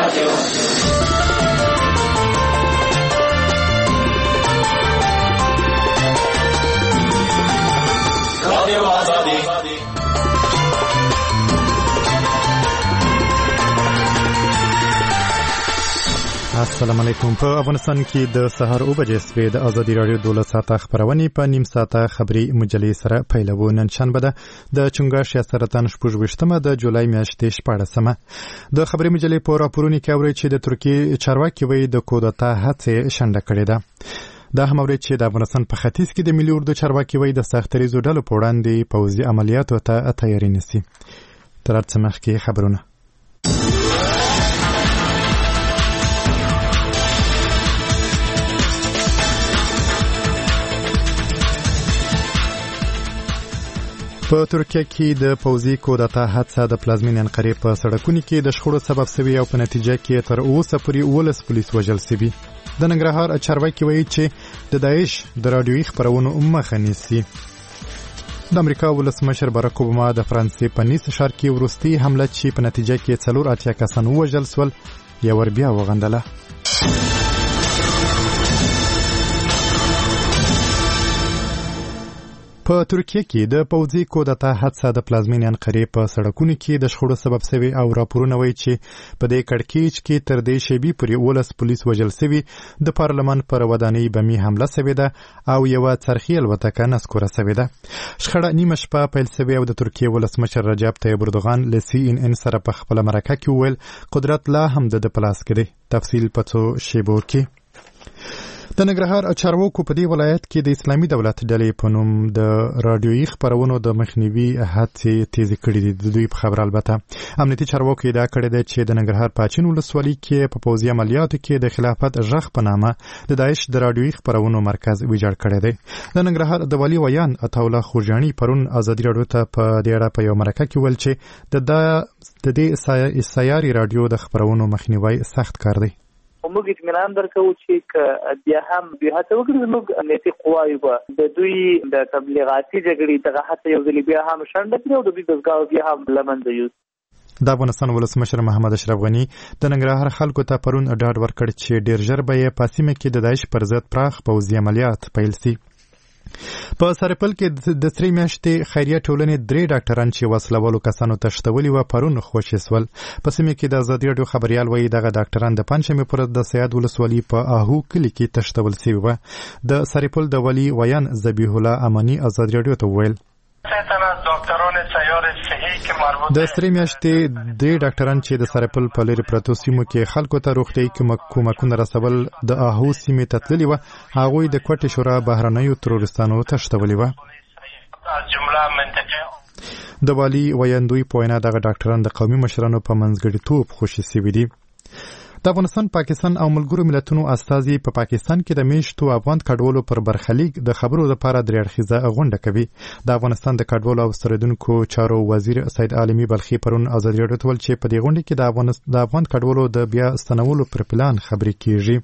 السلام علیکم. په افغانستان کې د سهار 9 بجې سوي د ازادي رادیو 12 ساعته خبرونه په نیم ساعته خبري مجلې سره پیلوو. نن شنبه ده د چنګاش یا سرطان 28مه د جولای میاشتې 14مه. د خبري مجلې په راپورونو کې اوري چې د ترکیه چارواکي وایي د کودتا هڅه شنډه کړې ده. دا هم اوري چې د افغانستان په ختیځ کې د ملي اردو چارواکي وایي د سختریزو ډلو په وړاندې پوځي عملیاتو ته تیاری نیسي. تر څه مخکې خبرونه په ترکیه کې د پوځي کودتا حادثه د پلازمین انقرې په سړکونو کې د شخړو سبب شوی او په نتیجه کې تر اوسه پورې 12 پولیس وژل شوي. د ننګرهار چارواکي وایي چې د داعش د رادیوي خبرونو مخه نیسي. د امریکا ولسمشر باراک اوباما د فرانسې په نیس ښار کې وروستۍ حمله چې په نتیجه کې 4 کسان وژل شول یو ور بیا وغندله. په ترکیه کې د پوځي کودتا حادثه د پلازمین انقرې په سړکونو کې د شخړو سبب شوی او راپورونه وایي چې په دې کړکېچ کې تر دې شیبې پورې 12 پولیس وژل شوي. د پارلمان پر ودانۍ بمي حمله شوې ده او یو څرخي الوتکه نسکوره شوې ده. شخړه نیمه شپه پیل شوې او د ترکیه ولسمشر رجب طیب اردوغان له CNN سره په خپل مرکه کې وویل قدرت لا هم د پلاس کې دی. تفصیل په څو شیبو کې. د ننګرهار چارواکو په دې ولایت کې د اسلامي دولت ډلې په نوم د رادیويي خبرونو د مخنیوي هڅې تیزې کړې دي. د دوی په خبر البته امنیتي چارواکو ادعا کړې ده چې د ننګرهار پاچین ولسوالۍ کې په پوځي عملیاتو کې د خلافت غږ په نامه د داعش د رادیويي خبرونو مرکز ویجاړ کړی دی. د ننګرهار د والي ویان عطاالله خوجاني پرون ازادي رادیو ته په دې اړه په یو مرکه کې ویل چې د دې سیاري رادیو د خبرونو مخنیوي سخت کار دی. موږ اطمینان درکو چې بیا هم دوی هڅه وکړي زموږ امنیتي قواوې به د دوی د تبلیغاتي جګړې دغه هڅه یو ځل بیا هم شنډه کړي او د دوی دستګاه بیا هم له منځه یوسي. د افغانستان ولسمشر محمد اشرف غني د ننګرهار خلکو ته پرون ډاډ ورکړ چې ډیر ژر به یې په سیمه کې د داعش پر ضد پراخ پوځي عملیات پیل شي. په سرپل کې د 3 میاشتې خیریه ټولنې 3 ډاکټران چې وسلوالو کسانو تشتولي و پرون خوشي سول. په سیمه کې د ازادي رادیو خبريال وایي دغه ډاکټران د پنځمې پر د سیاد ولسوالۍ په آهو کلی کې تشتول شوي و. د سرپل د والي ویان ذبیح الله امانی ازادي رادیو ته ویل د 3 میاشتې 3 ډاکټران چې د سرپل په لري پروتو سیمو کې خلکو ته روغتي کومکونه رسول د آهو سیمې ته تللي و. هغه د کوټې شورا بهرنیو تروریستانو تشتولي و. د والي ویاندوی په وینا دغه ډاکټران د قومي مشرانو په منځګړیتوب خوشي شوي دي. د افغانستان پاکستان او ملګرو ملتونو استازي په پاکستان کې د میشتو افغان کډوالو پر برخلیک د خبرو لپاره درې اړخیزه غونډه کوي. د افغانستان د کډوالو او ستنیدونکو چارو وزیر سید عالمي بلخي پرون ازادي رادیو ته ویل چې په دې غونډه کې د افغان کډوالو د بیا ستنولو پر پلان خبرې کیږي.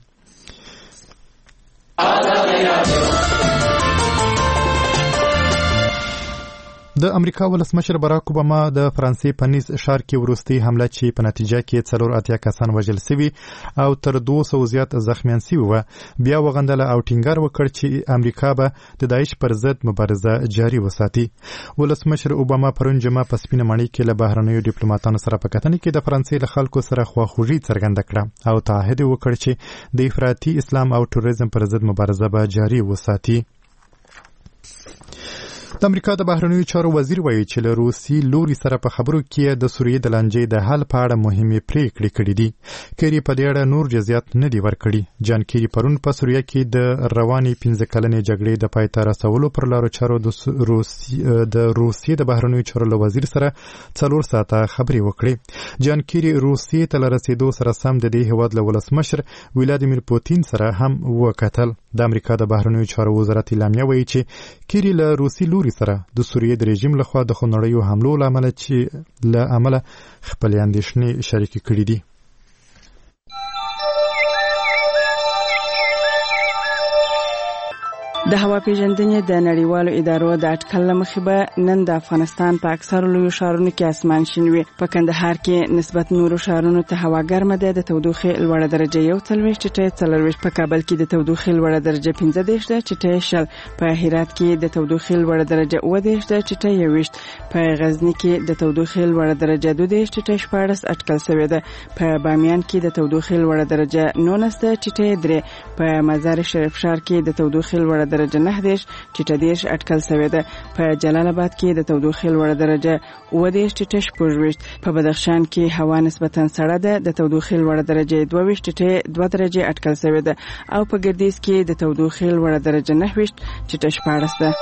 د امریکا ولسمشر باراک اوباما د فرانسې په نیس ښار کې وروستۍ حمله چې په نتیجه کې 4 کسان وژل شوي او تر 200 زیات زخمیان شوي و بیا وغندله او ټینګار وکړ چې امریکا به د داعش پر ضد مبارزه جاري وساتي. ولسمشر اوباما پرون جمعه په سپینه ماڼۍ کې له بهرنیو ډیپلوماټانو سره په کتنه کې د فرانسې له خلکو سره خواخوږي څرګنده کړه او تعهد وکړ چې د افراطي اسلام او تروریزم پر ضد مبارزه به جاري وساتي. د امریکا د بهرنیو چارو وزیر وایي چې له روسي لوري سره په خبرو کې د سوریې د لانجې د حل په اړه مهمې پریکړې کړې دي. کېری په دې اړه نور جزئیات نه دي ورکړي. جان کېری پرون په سوریه کې د روانې 15 کلنې جګړې د پای ته رسولو پر لارو چارو د روسیې د بهرنیو چارو له وزیر سره 4 ساعته خبرې وکړې. جان کېری روسیې ته رسیدو سره سم د دې هیواد له ولسمشر ولادیمیر پوتین سره هم وکتل. د امریکا د بهرنیو چارو وزارت اعلامیه وایي چې کېری له روسي لوري سره د سوریې د رژیم لخوا د خونړیو حملو لامل چې له عمله خپل اندېښنې شریکې کړې دي. د هوا پیژندنې د نړیوالو ادارو د اټکل له مخې به نن د افغانستان په اکثرو لویو ښارونو کې اسمان شین وي. په کندهار کې نسبت نورو ښارونو ته هوا ګرمه ده. د تودوخې لوړه درجه 41 چټۍ 40. په کابل کې د تودوخې لوړه درجه 15 ده چټۍ 0. په هرات کې د تودوخې لوړه درجه 20 ده چټۍ 20. په غزنی کې د تودوخې لوړه درجه 22 چټۍ 14 اټکل شوې ده. په بامیان کې د تودوخې لوړه درجه 19 ده چټۍ 3. په مزار شریف ښار کې د تودوخې لوړه درجه 9 چټۍ 10 اټکل شوې ده. په جلال آباد کې د تودوخې لوړه درجه 20 چټۍ 20. په بدخشان کې هوا نسبتا سړه ده. د تودوخې لوړه درجه 22 چټۍ 2 درجه اټکل شوې ده. او په ګردیز کې د تودوخې لوړه درجه 9 چټۍ 14 ده.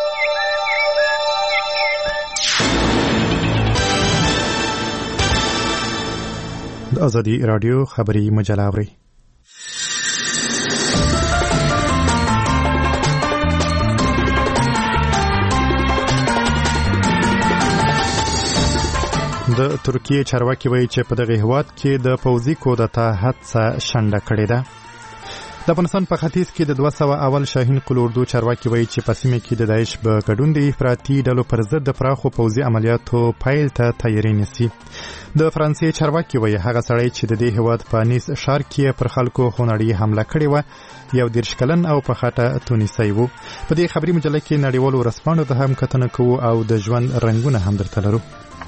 د ازادي رادیو خبري مجله اوري. د ترکیه چارواکي وایي چې په دغه هیواد کې د پوځي کودتا هڅه شنډه کړې ده. د افغانستان په ختیځ کې د 200 اول شاهین قل اردو چارواکي وایي چې په سیمه کې د داعش په ګډون د افراطي ډلو پر ضد د پراخو پوځي عملیاتو پیل ته تیاری نیسي. د فرانسې چارواکي وایي هغه سړی چې د دې هیواد په نیس ښار کې پر خلکو خونړۍ حمله کړې وه 11 کلن او په خاطه تونسي وو. په دې خبري مجله کې نړیوالو ورځپاڼو ته هم کتنه کوو او د ژوند رنگونه هم درته لرو.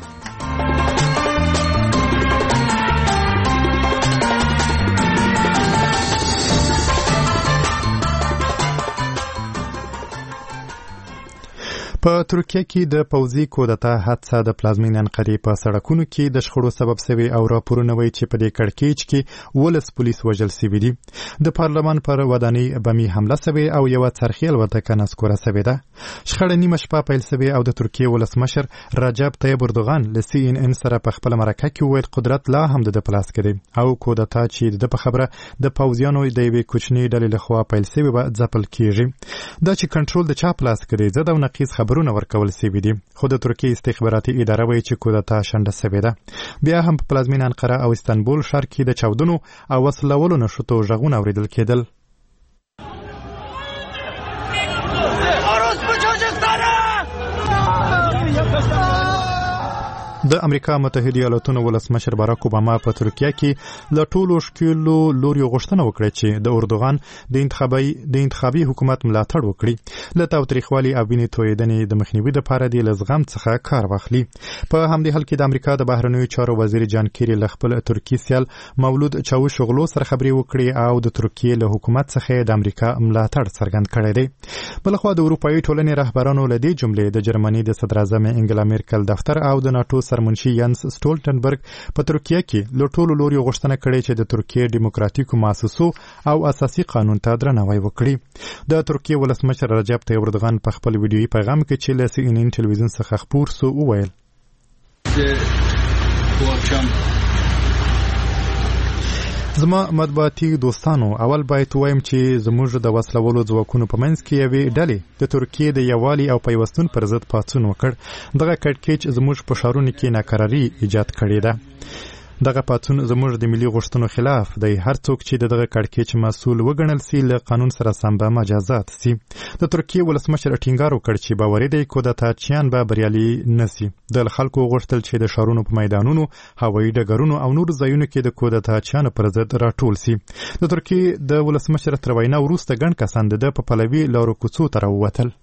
په ترکیه کې د پوځي کودتا حادثه د پلازمینې انقرې په سړکونو کې د شخړو سبب شوی او راپورونه وایي چې په دې کړکېچ کې 12 پولیس وژل شوي دي. د پارلمان پر ودانۍ بمي حمله شوې او یوه څرخي الوتکه نسکوره شوې ده. شخړه نیمه شپه پیل شوې او د ترکیې ولسمشر رجب طیب اردوغان له CNN سره په خپله مرکه کې وویل قدرت لا هم د په لاس کې دی او کودتا چې د په خبره د پوځیانو د یوې کوچنۍ ډلې لخوا پیل شوې به ځپل کیږي. دا چې کنټرول د چا په لاس کې دی ضد او نقیض خبرونه ورکول شوي دي. خو د ترکیې استخباراتي اداره وایي چې کودتا شنډه شوې ده. بیا هم په پلازمینه انقره او استانبول ښار کې د چاودنو او وسلولو نښتو غږونه اورېدل کېدل. د امریکا متحده ایالاتونو ولسمشر باراک اوباما په ترکیه کې له ټولو ښکېلو لوریو غوښتنه وکړه چې د اردوغان د انتخابي حکومت ملاتړ وکړي. له تاوتریخوالي او وینې تویېدنې د مخنیوي دپاره دې له زغم څخه کار واخلي. په همدې حال کې د امریکا د بهرنیو چارو وزیر جان کیري له خپل ترکي سیال مولود چاوشوغلو سره خبرې وکړې او د ترکیې له حکومت څخه د امریکا ملاتړ څرګند کړی دی. بلخوا د اروپایي ټولنې رهبرانو له دې جملې د جرمني د صدراعظم انګلا میرکل دفتر او د ناټو سرمنشي ینس سټولټنبرګ په ترکیه کې له ټولو لوریو غوښتنه کړې چې د ترکیې ډیموکراتیکو مؤسسو او اساسي قانون ته درناوی وکړي. د ترکیې ولسمشر رجب طیب اردوغان په خپل ویډیویي پیغام کې چې له CNN ټلویزیون څخه خپور سو وویل زما مطبوعاتي دوستانو اول باید وایم چې زموږ د وسلولو ځواکونو په منځ کې یوې ډلې د ترکیې د یووالي او پیوستون پر ضد پاڅون وکړ. دغه کړکېچ زموږ په ښارونو کې ناکراري ایجاد کړې ده. دغه پاڅون زموږ د ملي غوښتنو خلاف دی. هر څوک چې دغه کړکېچ مسؤل وګڼل سي له قانون سره سم به مجازات سي. د ترکیې ولسمشر ټینګار وکړ چې باوري دی کودتاچیان به بریالي نسي. د خلکو غوښتل چې د ښارونو په میدانونو، هوایي ډګرونو او نور ځایونو کې د کودتاچیانو پر ضد راټول سي. د ترکیې د ولسمشر تر وینا وروسته ګڼ کسان د په پلوي لارو کوڅو ته راووتل.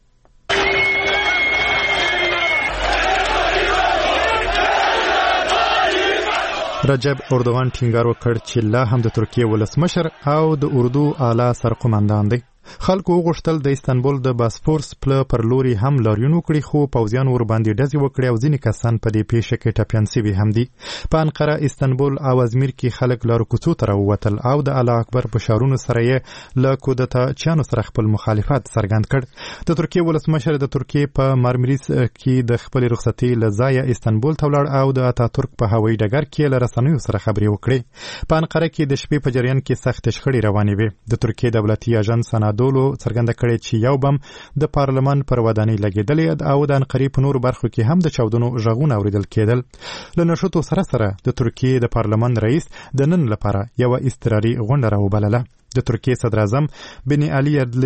رجب اردوغان ټینګار وکړ چې لا هم د ترکیې ولسمشر او د اردو اعلی سرقومندان دی. خلکو غوښتل د استانبول د باسفورس پله پر لوري هم لاریون وکړي خو پوځیان ورباندې ډزې وکړي او ځینې کسان په دې پیښه کې ټپیان شوي هم دي. په انقره، استانبول او ازمیر کې خلک لارو کوڅو ته راووتل او د الله اکبر په شعارونو سره یې له کودتاچیانو سره خپل مخالفت څرګند کړ. د ترکیې ولسمشر د ترکیې په مارمریس کې د خپلې رخصتۍ له ځایه استانبول ته ولاړ او د اتاتورک په هوایي ډګر کې له رسنیو سره خبرې وکړې. په انقره کې د شپې په جریان کې سختې شخړې روانې وې. د ترکیې دولتي اژانس سنادولو څرګنده کړې چې یو بم د پارلمان پر ودانۍ لګېدلی او د انقرې په نورو برخو کې هم د چاودنو غږونه اورېدل کېدل. له نښتو سره سره د ترکیې د پارلمان رئیس د نن لپاره یوه اضطراري غونډه راوبلله. د ترکیې صدراعظم بن علي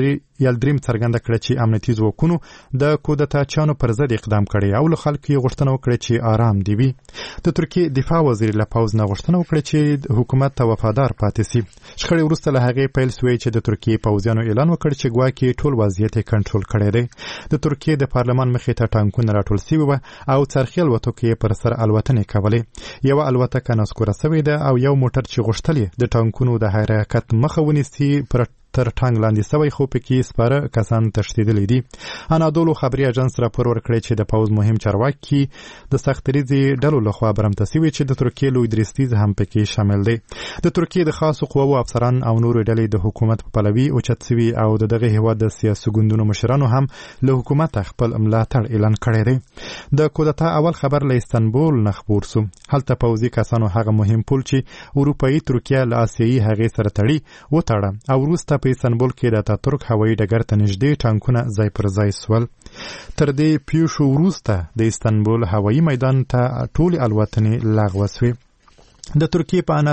یلدریم څرګنده کړه چې امنیتي ځواکونو د کودتا چانو پر ضد اقدام کړی او له خلکو یې غوښتنه وکړه چې آرام دي وي. د ترکیې دفاع وزیر له پوځ نه غوښتنه وکړه چې حکومت ته وفادار پاتې شي. شخړې وروسته له هغې پیل شوې چې د ترکیې پوځیانو اعلان وکړ چې ګواکې ټول وضعیت یې کنټرول کړی دی. د ترکیې د پارلمان مخې ته ټانکونه راټول شوي وو او څرخي الوتکې یې پر سر الوتنې کولې. یوه الوتکه نسکوره شوې ده او یو موټر چې غوښتل یې د ټانکونو د حرکت مخه ونیسي پر تر ټانګ لاندې سوی خو پکې سپاره کسان تښتېدلي دي. انادولو خبري اژانس راپور ورکړی چې د پوځ مهم چارواکي د سختریزې ډلو لخوا برمته شوي چې د ترکیې لوی درستیز هم پکې شامل دی. د ترکیې د خاصو قواو افسران او نورو ډلې د حکومت په پلوي اوچت شوي او د دغه هیواد د سیاسي ګوندونو مشرانو هم له حکومت خپل ملاتړ اعلان کړی دی. د کودتا اول خبر له استانبول نه خپور شو. هلته پوځي کسانو هغه مهم پل چې اروپایي ترکیه له آسیایي هغې سره تړي وتړه او وروسته په استانبول کې د اتاتورک هوایي ډګر ته نږدې ټانکونه ځای پر ځای سول. تر دې پیښو وروسته د استانبول هوایي میدان ته ټولې الوتنې لغوه شوې. د ترکیې په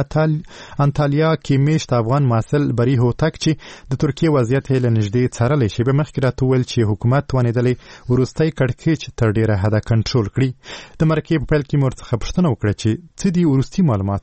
انتالیا کې میشت افغان محصل بری هوتک چې د ترکیې وضعیت یې له نږدې څارلی شي به مخکې راته وویل چې حکومت توانېدلی وروستی کړکېچ تر ډېره حده کنټرول کړي. د مرکې په پیل کې مې ورڅخه پوښتنه وکړه چې څه دي وروستي معلومات.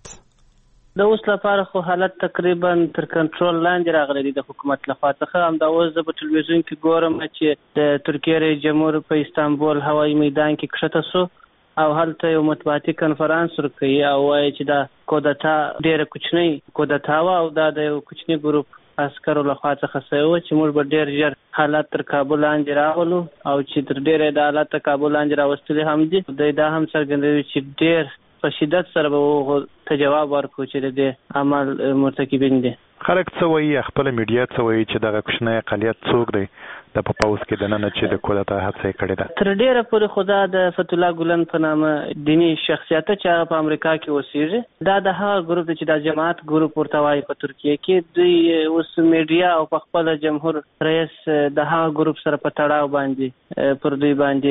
د اوس لپاره خو حالت تقریبا تر کنټرول لاندې راغلی دی د حکومت لخوا څخه. همدا اوس زه په ټلویزیون کې ګورم چې د ترکیې رئیس جمهور په استانبول هوایي میدان کې کښته شو او هلته یو مطبوعاتي کنفرانس ورکوي او وایي چې دا کودتا ډېره کوچنۍ کودتا وه او دا د یو کوچني ګروپ عسکرو لخوا څخه شوی و چې موږ به ډېر ژر حالات تر کابل لاندې راولو او چې تر ډېره د حالات تر کابل لاندې راوستلي هم دي. دوی دا هم څرګندوي چې ډېر په شدت سره به ته جواب ورکړو چې د دې عمل مرتکبین دي. خلک څه وایي، خپله میډیا څه وایي چې دغه کوچنی اقلیت څوک دی د په پوځ کې دننه چې د کودتا هڅه یې کړې ده؟ تر ډېره پورې خو دا د فتح الله ګلن په نامه دیني شخصیت چې هغه په امریکا کې اوسېږي، دا د هغه ګروپ دی چې دا جماعت ګروپ ورته وایي په ترکیه کې. دوی اوس میډیا او په خپله جمهور رئیس د هغه ګروپ سره په تړاو باندې پر دوی باندې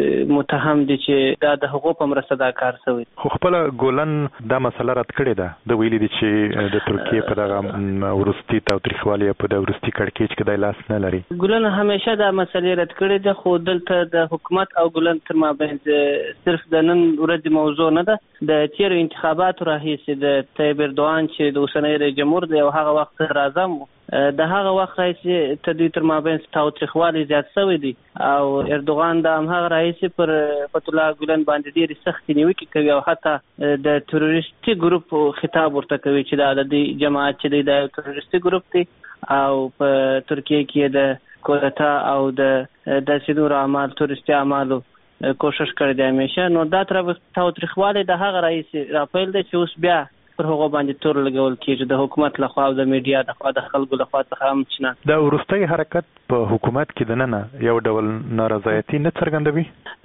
متهم دي چې دا د هغو په مرسته دا کار شوی. خو خپله ګولن دا مسله رد کړې ده. د ویلي دي چې د ترکیې په دغه وروستي تاوتریخوالي په د وروستي کړکېچ کې دی لاس نه لري. ګولن همیشه دا مسلې رد کړې ده، خو دلته د حکومت او ګولن تر مابین صرف د نن ورځې موضوع نه ده. د تیرو انتخاباتو راهیسې د طیب اردوغان چې د اوسنی رئیس جمهور دی او هغه وخت صدر اعظم و، د هغه وخت راهیسې ته دوی تر مابین تاوتریخوالی زیات شوی دی او اردوغان د همهغه راهیسې پر فتح الله ګولن باندې ډېرې سختې نیوکې کوي او حتی د تروریستي ګروپ خطاب ورته کوي چې دا د دې جماعت چې دی دا یو تروریستي ګروپ دی او په ترکیه کې د کودتا او د داسې نورو اعمال تروریستي اعمالو کوشش کړی دی همیشه. نو دا تاوتریخوالی د هغه راهیسې راپیل دی چې اوس بیا پر هغو باندې تور لګول کېږي د حکومت لخوا او د میډیا لخوا د خلکو لخوا څخه هم چنان. دا وروستی حرکت په حکومت کې دننه یو ډول نارضایتي نه څرګندوي؟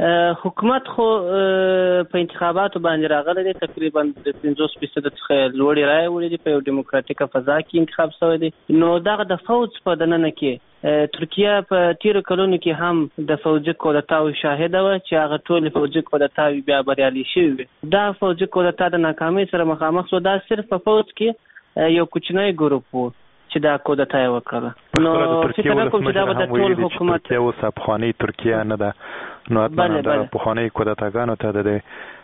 حکومت خو په انتخاباتو باندې راغلی دی، تقریبا د 50% څخه لوړې رایې وړي دي، په یو ډیموکراتیکه فضا کې انتخاب شوی دی. نو دغه د فوج په دننه کې ترکیه په تیرو کلونو کې هم د فوجي کودتاوو شاهده وه چې هغه ټولې فوجي کودتاوې بیا بریالي شوي وي. دا فوجي کودتا د ناکامۍ سره مخامخ شو. دا صرف په فوج کې یو کوچنی ګروپ و چې دا کودتا یې وکړه. نو فکر نه کوم چې دا به د ټول حکومت ترکیه اوس پخوانۍ ترکیه نه ده، نو حتما د پخوانۍ کودتاګانو ته د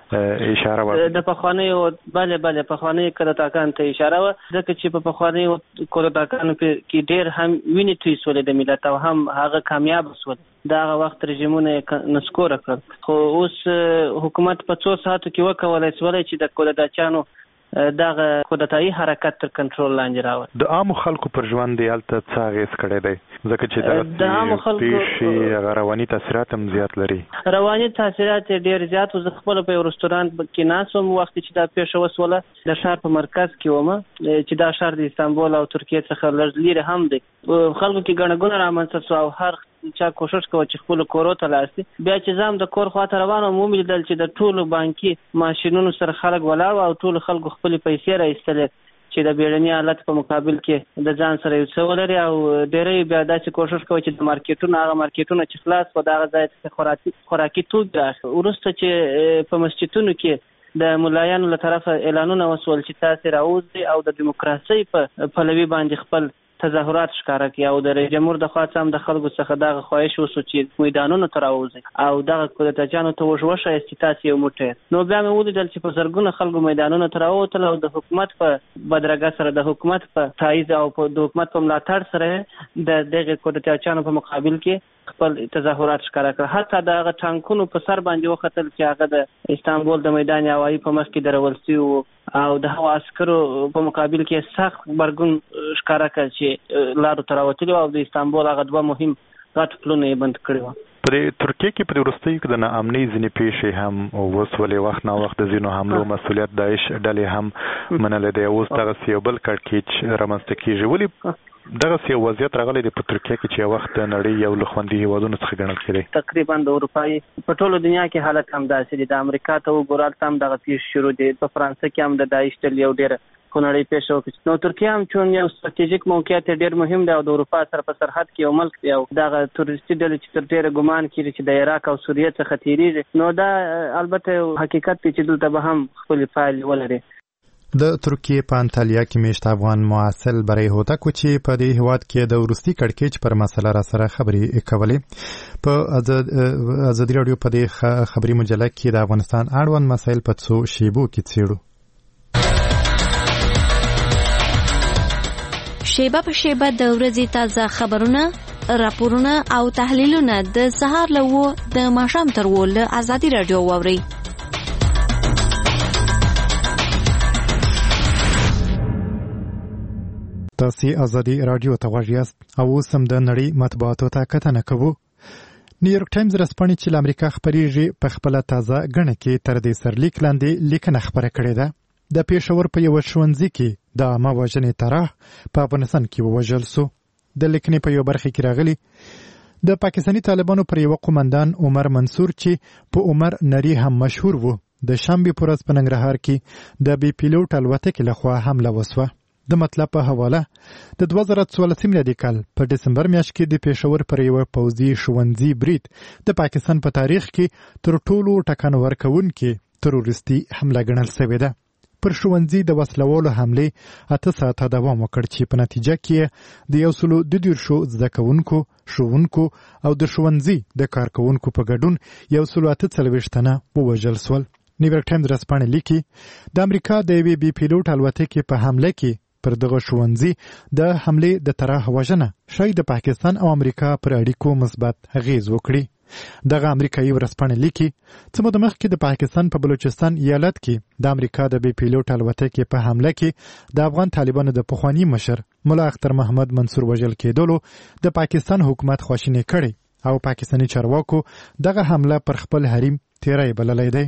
اشاره وه. د پخوانیو بله پخوانیو کودتاګانو ته اشاره وه، ځکه چې په پخوانیو کودتاګانو کې ډېر هم وینې توی سولې د ملت او هم هغه کامیاب شول. د هغه وخت رژیمونه یې نسکوره کړل. خو اوس حکومت په 2 ساعتو کې وکولی شولی چې د کودتاچانو دغه کودتایي حرکت تر کنټرول لاندې راوړي. د عامو خلکو پر ژوند یې هلته څه اغېز کړی دی؟ ځکه چې د عامو خلکو پیښې هغه رواني تاثیرات هم زیات لري. رواني تاثیرات یې ډېر زیات و. زه خپله په یو رستورانت کې ناست وم وخت چې دا پیښه وسوله. د ښار په مرکز کې وم چې دا ښار د استانبول او ترکیې څخه لږ لرې هم دی. خلکو کې ګڼه ګوڼه رامنځته شوه او هر چا کوشش کوه چې خپلو کورو ته لاړ شي. بیا چې زه هم د کور خواته روان وم ومې چې د ټولو بانکي ماشینونو سره خلک ولاړ او ټولو خلکو خپلې پیسې راایستلې چې د بیړني حالت په مقابل کې د ځان سره یو څه ولري او ډېری بیا داسې کوشش کوي چې د مارکیټونو هغه مارکیټونه چې خلاص په دغه ځای څخه خوراکي توکي راخلي. وروسته چې په مسجدونو کې د ملایانو له طرفه اعلانونه وسول چې تاسې راوځئ او د دیموکراسۍ په پلوي باندې خپل تظاهرات ښکاره کړي او د رئیس جمهور د خوا هم د خلکو څخه دغه خواهش وشو چې میدانونو ته راووځي او دغه کودتاګانو ته وښایاست چې تاسې یو موټی. نو بیا مې ولیدل چې په زرګونه خلکو میدانونو ته راووتل او د حکومت په بدرګه سره د حکومت په تایید او د حکومت په ملاتړ سره د دغه کودتاګانو په مقابل کې خپل تظاهرات ښکاره کړل. حتی د هغه ټانکونو په سر باندې وختل چې هغه د استانبول د میدان هوایي په مخ کې درول شوي او د هوا عسکرو په مقابل کې سخت غبرګون ښکاره کړ چې لارو ته راوتلي او د استانبول هغه دوه مهم غټ پلونه یې بند کړي وو. په ترکیه کې په وروستیو کې د ناامنۍ ځینې پیښې هم وسولې وخت نه وخت د ځینو حملو مسؤلیت داعش ډلې هم منلی دی. اوس دغسې یو بل کړکېچ رامنځته کېږي. ولې دغسې یو وضعیت راغلی دی په ترکیه کې چې یو وخت د نړۍ یو له خوندي هېوادونو څخه ګڼل کېدی؟ تقریبا د اروپایي په ټولو دنیا کې حالت همداسې دی. د امریکا ته وګورئ هلته هم دغه پیښې شروع دي. په فرانسه کې هم د داعش ډلې یو ډېره خونړۍ پیښه وکړه. نو ترکیه هم چون یو ستراتیژیک موقعیت ډېر مهم دی او د اروپا سره په سرحد کې یو ملک دی او دغه تورستي ډلې چې تر ډېره ګمان کېږي چې د عراق او سوریې څخه تېرېږي، نو دا البته حقیقت دی چې دلته به هم خپلې پایلې ولري. د ترکیې په انطالیا کې میشت افغان معاصل برای هوتکو چې په دې هیواد کې د وروستي کړکېچ پر مسله را سره خبرې کولې. په ازادي راډیو په دې خبري مجله کې د افغانستان اړوند مسایل په څو شیبو کې څېړو. شیبه په شیبه د ورځې تازه خبرونه، راپورونه او تحلیلونه د سهار له 9 د ماښام تر 10 له ازادي راډیو واورئ. تاسې ازادي راډیو ته غوږ یاست او اوس هم د نړۍ مطبوعاتو ته کتنه کوو. نیویورک ټایمز ورځپاڼې چې له امریکا خپرېږي په خپله تازه ګڼه کې تر دې سرلیک لاندې لیکنه خپره کړې ده. د پېښور په یوه ښوونځي کې د عامه وژنې طرح په افغانستان کې ووژل سو. د لیکنې په یو برخه کې راغلي د پاکستاني طالبانو پر یوه قومندان عمر منصور چې په عمر نری هم مشهور وو د شنبې په ورځ په ننګرهار کې د بي پیلوټ الوتکې لخوا حمله وسوه. د مطلب په حواله د 2014 میلادي کال په دسمبر میاشت کې د پېښور پر یوه پوځي ښوونځي برید د پاکستان په تاریخ کې تر ټولو ټکان ورکوونکې تروریستي حمله ګڼل شوې ده. پر ښوونځي د وسلوالو حملې 8 ساعته دوام وکړ چې په نتیجه کې د 122 زده کوونکو، ښوونکو او د ښوونځي د کارکوونکو په ګډون 148 تنه ووژل شول. نیویورک ټایمز ورځپاڼه لیکي د امریکا د یوې بي پیلوټ الوتکې په حمله کې پر دغه ښوونځي د حملې د طرح وژنه شاید د پاکستان او امریکا پر اړیکو مثبت اغیز وکړي. دغه امریکایي ورځپاڼه لیکي څه موده مخکې د پاکستان په بلوچستان ایالت کې د امریکا د بي پیلوټ الوتکې په حمله کې د افغان طالبانو د پخواني مشر ملا اختر محمد منصور وژل کېدلو د پاکستان حکومت خواشینی کړي او پاکستاني چارواکو دغه حمله پر خپل حریم تیری بللی دی.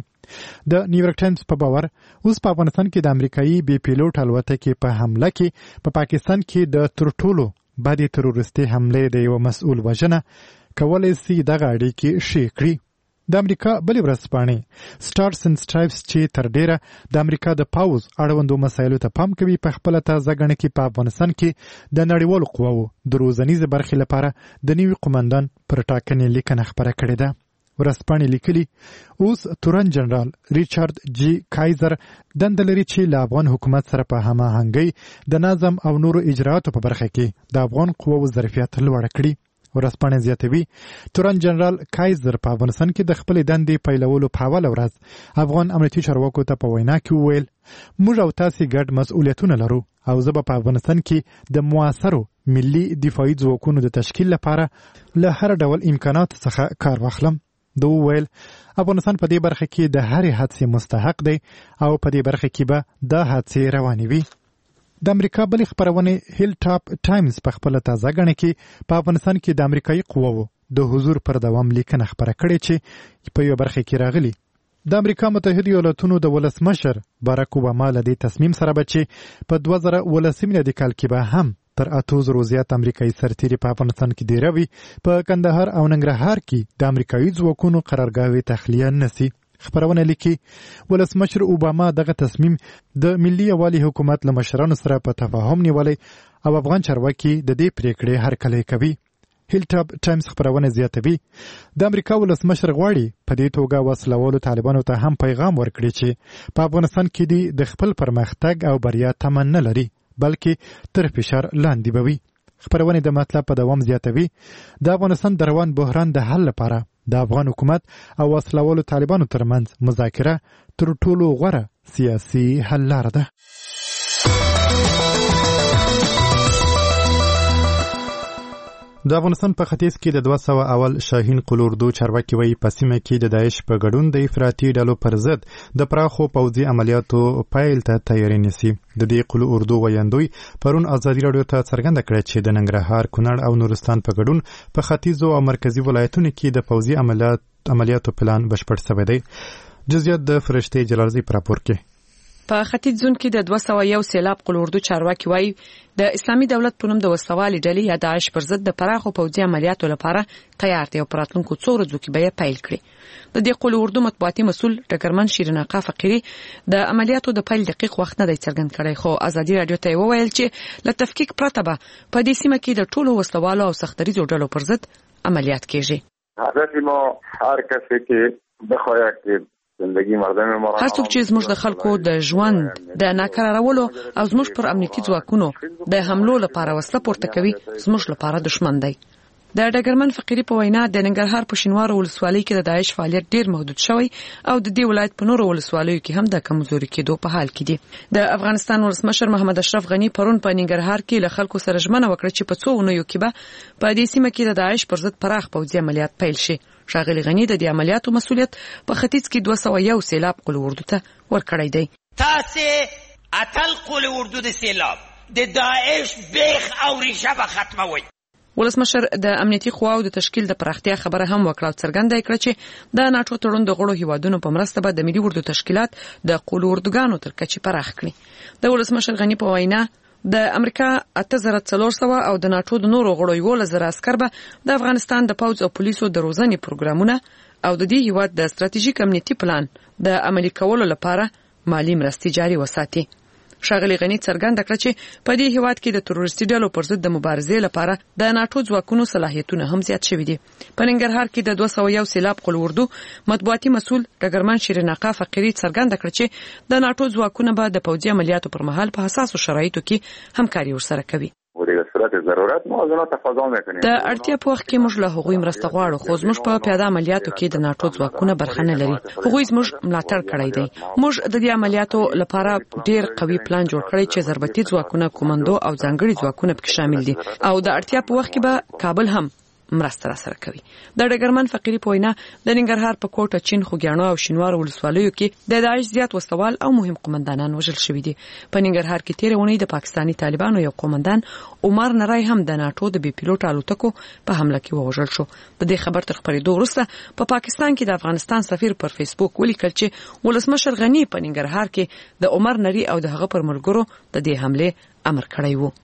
د نیویورک ټایمز په باور اوس په افغانستان کې د امریکایي بي پیلوټ الوتکې په حمله کې په پاکستان کې د تر ټولو بدې تروریستي حملې د یو مسؤل وژنه کولی سي دغه اړیکې ښې کړي. د امریکا بلې ورځپاڼې سټارز اینډ سټرایپس چې تر ډیره د امریکا د پاوز اړوندو مسایلو ته پام کوي په خپله تازه ګڼه کې په افغانستان کې د نړیوالو قواوو د روزنیزې برخې لپاره د نوي قومندان پر ټاکنې لیکنه خپره کړې ده. ورځپاڼې لیکلي اوس تورن جنرال ریچارد جی کایزر دنده لري چې له افغان حکومت سره په هماهنګۍ د نظم او نورو اجرااتو په برخه کې د افغان قواوو ظرفیت لوړ کړي. ورځپاڼې زیاتوي تورن جنرال کایزر په افغانستان کې د خپلې دندې پیلولو په اوله ورځ افغان امنیتي چارواکو ته په وینا کې وویل موږ او تاسې ګډ مسؤلیتونه لرو او زه به په افغانستان کې د موثرو ملي دفاعي ځواکونو د تشکیل لپاره له هر ډول امکاناتو څخه کار واخلم. ده وویل افغانستان په دې برخه کې د هرې هڅې مستحق دی او په دې برخه کې به دا هڅې روانې وي. د امریکا بلې خپرونې هیل ټاپ ټایمز په خپله تازه ګڼه کې په افغانستان کې د امریکایي قواوو د حضور پر دوام لیکنه خپره کړې چې په یوه برخه کې راغلي د امریکا متحده ایالاتونو د ولسمشر باراک اوباما له دې تصمیم سره به چې په 2019 میلادي کال کې به هم تر 800 زیات امریکایي سرتیري په افغانستان کې دیروي په کندهار او ننګرهار کې د امریکایي ځواکونو قرارګاهي تخلیه نسی. خبرونه لیکي ولسمشر اوباما دغه تصمیم د ملي یوالي حکومت له مشرانو سره په تفاهم نیولی او افغان چارواکي د دې پریکړې هرکلی کوي. هیل ټاپ ټایمز خبرونه زیاتوي د امریکا ولسمشر غواړي په دې توګه وسلوالو طالبانو ته هم پیغام ورکړي چې په افغانستان کې د خپل پرمختګ او بریا تمه نه لري بلکې تر فشار لاندې به وي. خبرونه د مطلب په دوام زیاتوي. د افغانستان د روان بحران د حل لپاره د افغان حکومت او وسلوالو طالبانو ترمنځ مذاکره تر ټولو غوره سیاسي حل لاره ده. د افغانستان په ختیځ کې د 200 اول شاهین قلوردو چارواکي وایي په سیمه کې د داعش په ګډون د افراطي ډلو پر ضد د پراخو پوځي عملیاتو پیل ته تیاری نیسي. د دې قلوردو ویاندوی پرون ازادي راډیو ته څرګنده کړه چې د ننګرهار، کونړ او نورستان په ګډون په ختیځو او مرکزي ولایتونو کې د پوځي عملیاتو پلان بشپړ شوی دی. جزئیات د فرشتي جلالزی پر راپور کې. په ختیځ زون کې د 201 سیلاب قلوردو چارواکي وایي د اسلامي دولت په نوم د وسوالي ډلې یا داعش پر ضد د پراخو پوځي عملیاتو لپاره تیار دي او په راتلونکو څو ورځو کې به پیل کړي. د دې قلوردو مطبوعاتي مسؤل ډګرمن شیرین آقا فقیری د عملیاتو د پیل دقیق وخت نه دی څرګند کړی، خو ازادي راډیو ته وویل چې له تفکیک پرته به په دې سیمه کې د ټولو وسوالو او سختریزو ډلو پر ضد عملیات کیږي. هدف ما هر کسی که بخواهد که هر څوک چې زموږ د خلکو د ژوند د ناکرارولو او زموږ پر امنیتي ځواکونو د حملو لپاره وسله پورته کوي زموږ لپاره دشمن دی. د ډګرمن فقیری په وینا د ننګرهار په شینوار ولسوالۍ کې د داعش فعالیت ډیر محدود شوی او د دې ولایت په نورو ولسوالیو کې هم د کمزوري کېدو په حال کې دي. د افغانستان ولسمشر محمد اشرف غنی پرون په ننګرهار کې له خلکو سره ژمنه وکړه چې په څو اونیو کې به په دې سیمه کې د داعش پر ضد پراخ پوځي عملیات پیل شي. ښاغلي غنی د دې عملیاتو مسؤلیت په ختیځ کې 201 سیلاب قلوردو ته ورکړی دی. تاسې اتل قلوردو د سیلاب د داعش بیخ او ریشه به ختموي. ولسمشر د امنیتي قواو د تشکیل د پراختیا خبره هم وکړه او څرګنده کړه چې د ناټو تړون د غړو هیوادونو په مرسته به د ملي اردو تشکیلات د قلوردګانو تر کچې پراخ کړي. د ولسمشر غنی په وینا د امریکا 8400 او د ناټو د نورو غړو 11000 عسكر به د افغانستان د پوځ او پولیسو د روزنې پروګرامونه او د دې هیواد د ستراتیژیک امنیتي پلان د عملي کولو لپاره مالی مرستې جاري وساتي. ښاغلي غنی څرګنده کړه چې په دې هیواد کې د تروریستي ډلو پر ضد د مبارزې لپاره د ناټو ځواکونو صلاحیتونه هم زیات شوي دي. په ننګرهار کې د 201 سیلاب قلوردو مطبوعاتي مسؤل ډګرمن شیرین آقا فقیری څرګنده کړه چې د ناټو ځواکونه به د پوځي عملیاتو پر مهال په حساسو شرایطو کې همکاري ورسره کوي. د اړتیا په وخت کې موږ له هغوی مرسته غواړو، خو زموږ په پیاده عملیاتو کې د ناټو ځواکونه برخه نه لري. هغوی زموږ ملاتړ کړی دی. موږ د دې عملیاتو لپاره ډیر قوي پلان جوړ کړی چې ضربتي ځواکونه، کومندو او ځانګړي ځواکونه پکې شامل دي او د اړتیا په وخت کې به کابل هم مرسته را سره کوي. د ډګرمن فقیری په وینا د ننګرهار په کوټه، چین، خوګیاڼو او شینوار ولسوالیو کې د داعش زیات وسوال او مهم قومندانان وژل شوي دي. په ننګرهار کې تیر اونۍ د پاکستانی طالبانو یو قومندان عمر نرای هم د ناټو د بي پیلوټ الوتکو په حمله کې وژل شو. د دې خبر تر خبرېدو وروسته په پاکستان کې د افغانستان سفیر پر فیسبوک ولیکل چې ولسمشر غنی په ننګرهار کې د عمر نری او د هغه پر ملګرو د دې حمله امر کړی وو.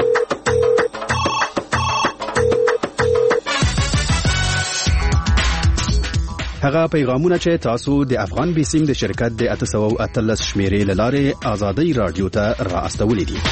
هغه پیغامونه چې تاسو د افغان بیسیم د شرکت د 813 شمیرې لاره آزادۍ رادیو ته را استولې دي.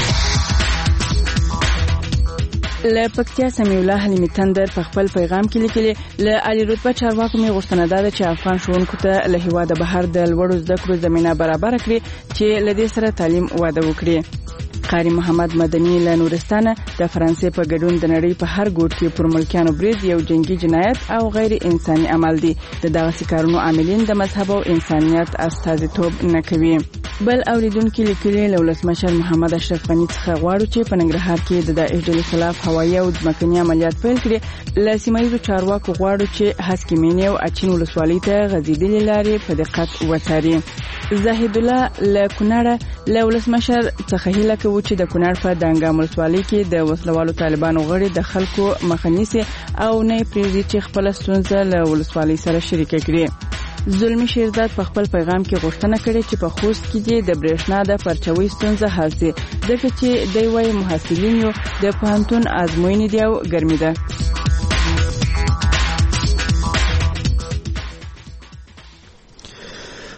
له پکتیا سمیع الله حلیمی تندر په خپل پیغام کې لیکلي له عالی رتبه چارواکو می غوښتنه ده چې افغان ښوونکو ته له هیواده بهر د لوړو زده کړو زمينه برابر کړي چې له دې سره تعلیم وده وکړي. قاری محمد مدني له نورستانه د فرانسې په ګډون د نړۍ په هر ګوټ کې پر ملکیانو برید یو جنگي جنایت او غیر انساني عمل دی. د دغه کارونو عاملین د مذهب او انسانيت استازیتوب نه کوي. بل اوریدونکو لیکلي له ولسمشر محمد اشرف غنی څخه غواړو چې په ننګرهار کې د داعش ډلې خلاف هوایي او ځمکني عملیات پیل کړي. له سیمایي چارواکو غواړو چې هسکمینی او اچین ولسوالۍ ته غځېدلې لارې په دقت وڅاري. زاهد الله له کونړ له ولسمشر څخه هیله کوي چې د کونړ په دانګام ولسوالۍ کې د وسلوالو طالبانو غړي د خلکو مخنیسي او نه پریږدي چې خپل ستونزه له ولسوالۍ سره شریک کړي. زلمی شیرزاد په خپل پیغام کې غوښتنه کړې چې په خوست کې د برېښنا د پرچوي ستونزه حل شي، ځکه چې دوی وايي محصلین یو د پوهنتون ازموینې دی او ګرمي ده.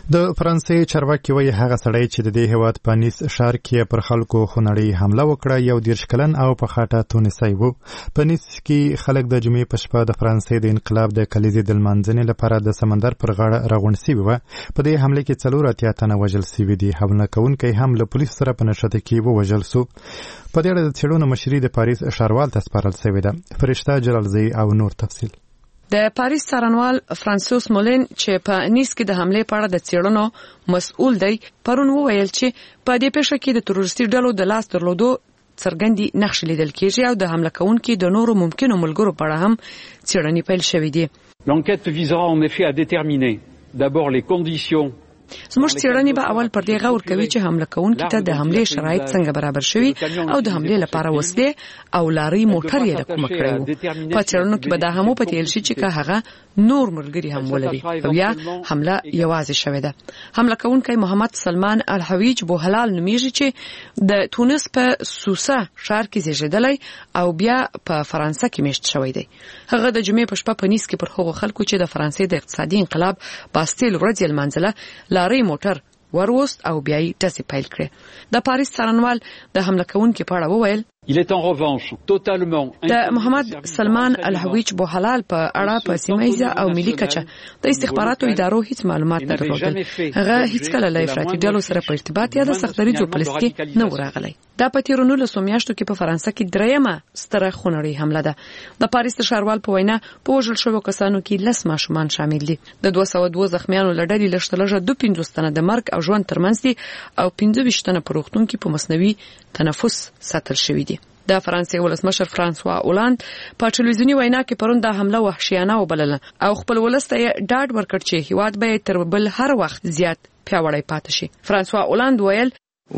د فرانسې چارواکي وایي هغه سړی چې د دې هیواد په نیس ښار کې پر خلکو خونړۍ حمله وکړه 30 کلن او په خاطه تونسي و. په نیس کې خلک د جمعې په شپه د فرانسې د انقلاب د کلیزې د لمانځنې لپاره د سمندر پر غاړه راغونډ شوي وو. په دې حمله کې 4 تنه وژل شوي دي. حمله کوونکی هم له پولیسو سره په نښته کې ووژل شو. په دې اړه د څېړنو مشري د پاریس ښاروال ته سپارل شوې ده. فرشته جلالزی او نور تفصیل. د پاریس څارنوال فرانسوس مولین چې په نیس کې د حمله په اړه د څېړنو مسؤل دی پرون وویل چې په دې پیښه کې د تروریستي ډلو د لاس درلودو څرګندې نقشې لیدل کېږي او د حمله کوونکو د نورو ممکنو ملګرو په اړه هم څېړنې پیل شوې دي. L'enquête visera en effet à déterminer d'abord les conditions. زموږ څېړنې به اول پر دې غور کوي چې حمله کوونکو ته د حمله شرایط څنګه برابر شوي او د حمله لپاره وسلې او لاري موټر یې کوم کړو. په څېړنو کې به دا هم پټیل شي چې هغه نور ملګری هم ولري او یا حمله یوازې شوې ده. حمله کوونکی محمد سلمان الحویج بوهلال نومیږي چې د تونس په سوسه ښار کې زیږیدلی او بیا په فرانسه کې میشت شوی دی. هغه د جمعې په شپه په نیس کې پر هغو خلکو چې د فرانسې د اقتصادي انقلاب باستیل ورځ یې لمانځله لاري موټر وروست او بیا یې ټسې پیل کړې. د پاریس څارنوال د حمله کوونکو په اړه وویل Il est en revanche totalement د محمد سلمان الحویج بوهلال په اړه په سیمایي او ملي کچه د استخباراتو ادارو هیڅ معلومات نه درلودل. هغه هیڅ کله له افراطي ډلو سره په ارتباط یا د سختدریجو پولیس کې نه وراغلی. دا په تیرونو له میاشتو کې په فرانسه کې درېمه ستره خونړۍ حمله ده. د پاریس ښاروال په وینا په وژل شوو کسانو کې 10 ماشومان شامل دي. د 202 زخمیانو لړۍ لشتلجه 25 تنه د مرګ او ژوند ترمنځ دي او 15 تنه په روغتون کې په مصنوعي تنفس ساتل شوی دي. د فرانسې ولسمشر فرانسوا اولاند په ټلویزیونی وینا کې پرون دا حمله وحشیانه وبلله او خپل ولسته ډاډ ورکړ چې هیواد به تر بل هر وخت زیات پیاوړی پاتې شي. فرانسوا اولاند ویل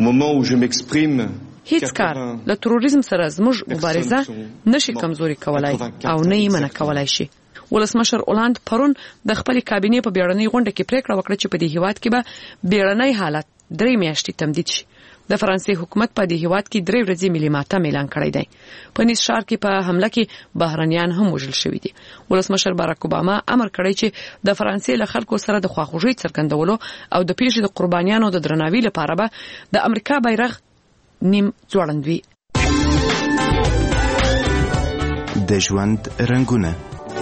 هیڅ کار له تروریزم سره زموږ مبارزه نشي کمزوري کولای او نه یې منع کولای شي. ولسمشر اولاند پرون د خپل کابینې په بیړنۍ غونډه کې پریکړه وکړه چې په دې هیواد کې به بیړنۍ حالت 3 میاشتې تمدید شي. د فرانسې حکومت په دې هیواد کې 3 ورځې ملي ماتم اعلان کړی دی. په نیس ښار کې په حمله کې بهرنیان هم وژل شوي دي. ولسمشر باراک اوباما امر کړی چې د فرانسې له خلکو سره د خواخوږۍ څرګندولو او د پیښې د قربانیانو د درناوي لپاره به د امریکا بیرغ نیم ځوړند وي. د ژوند رنگونه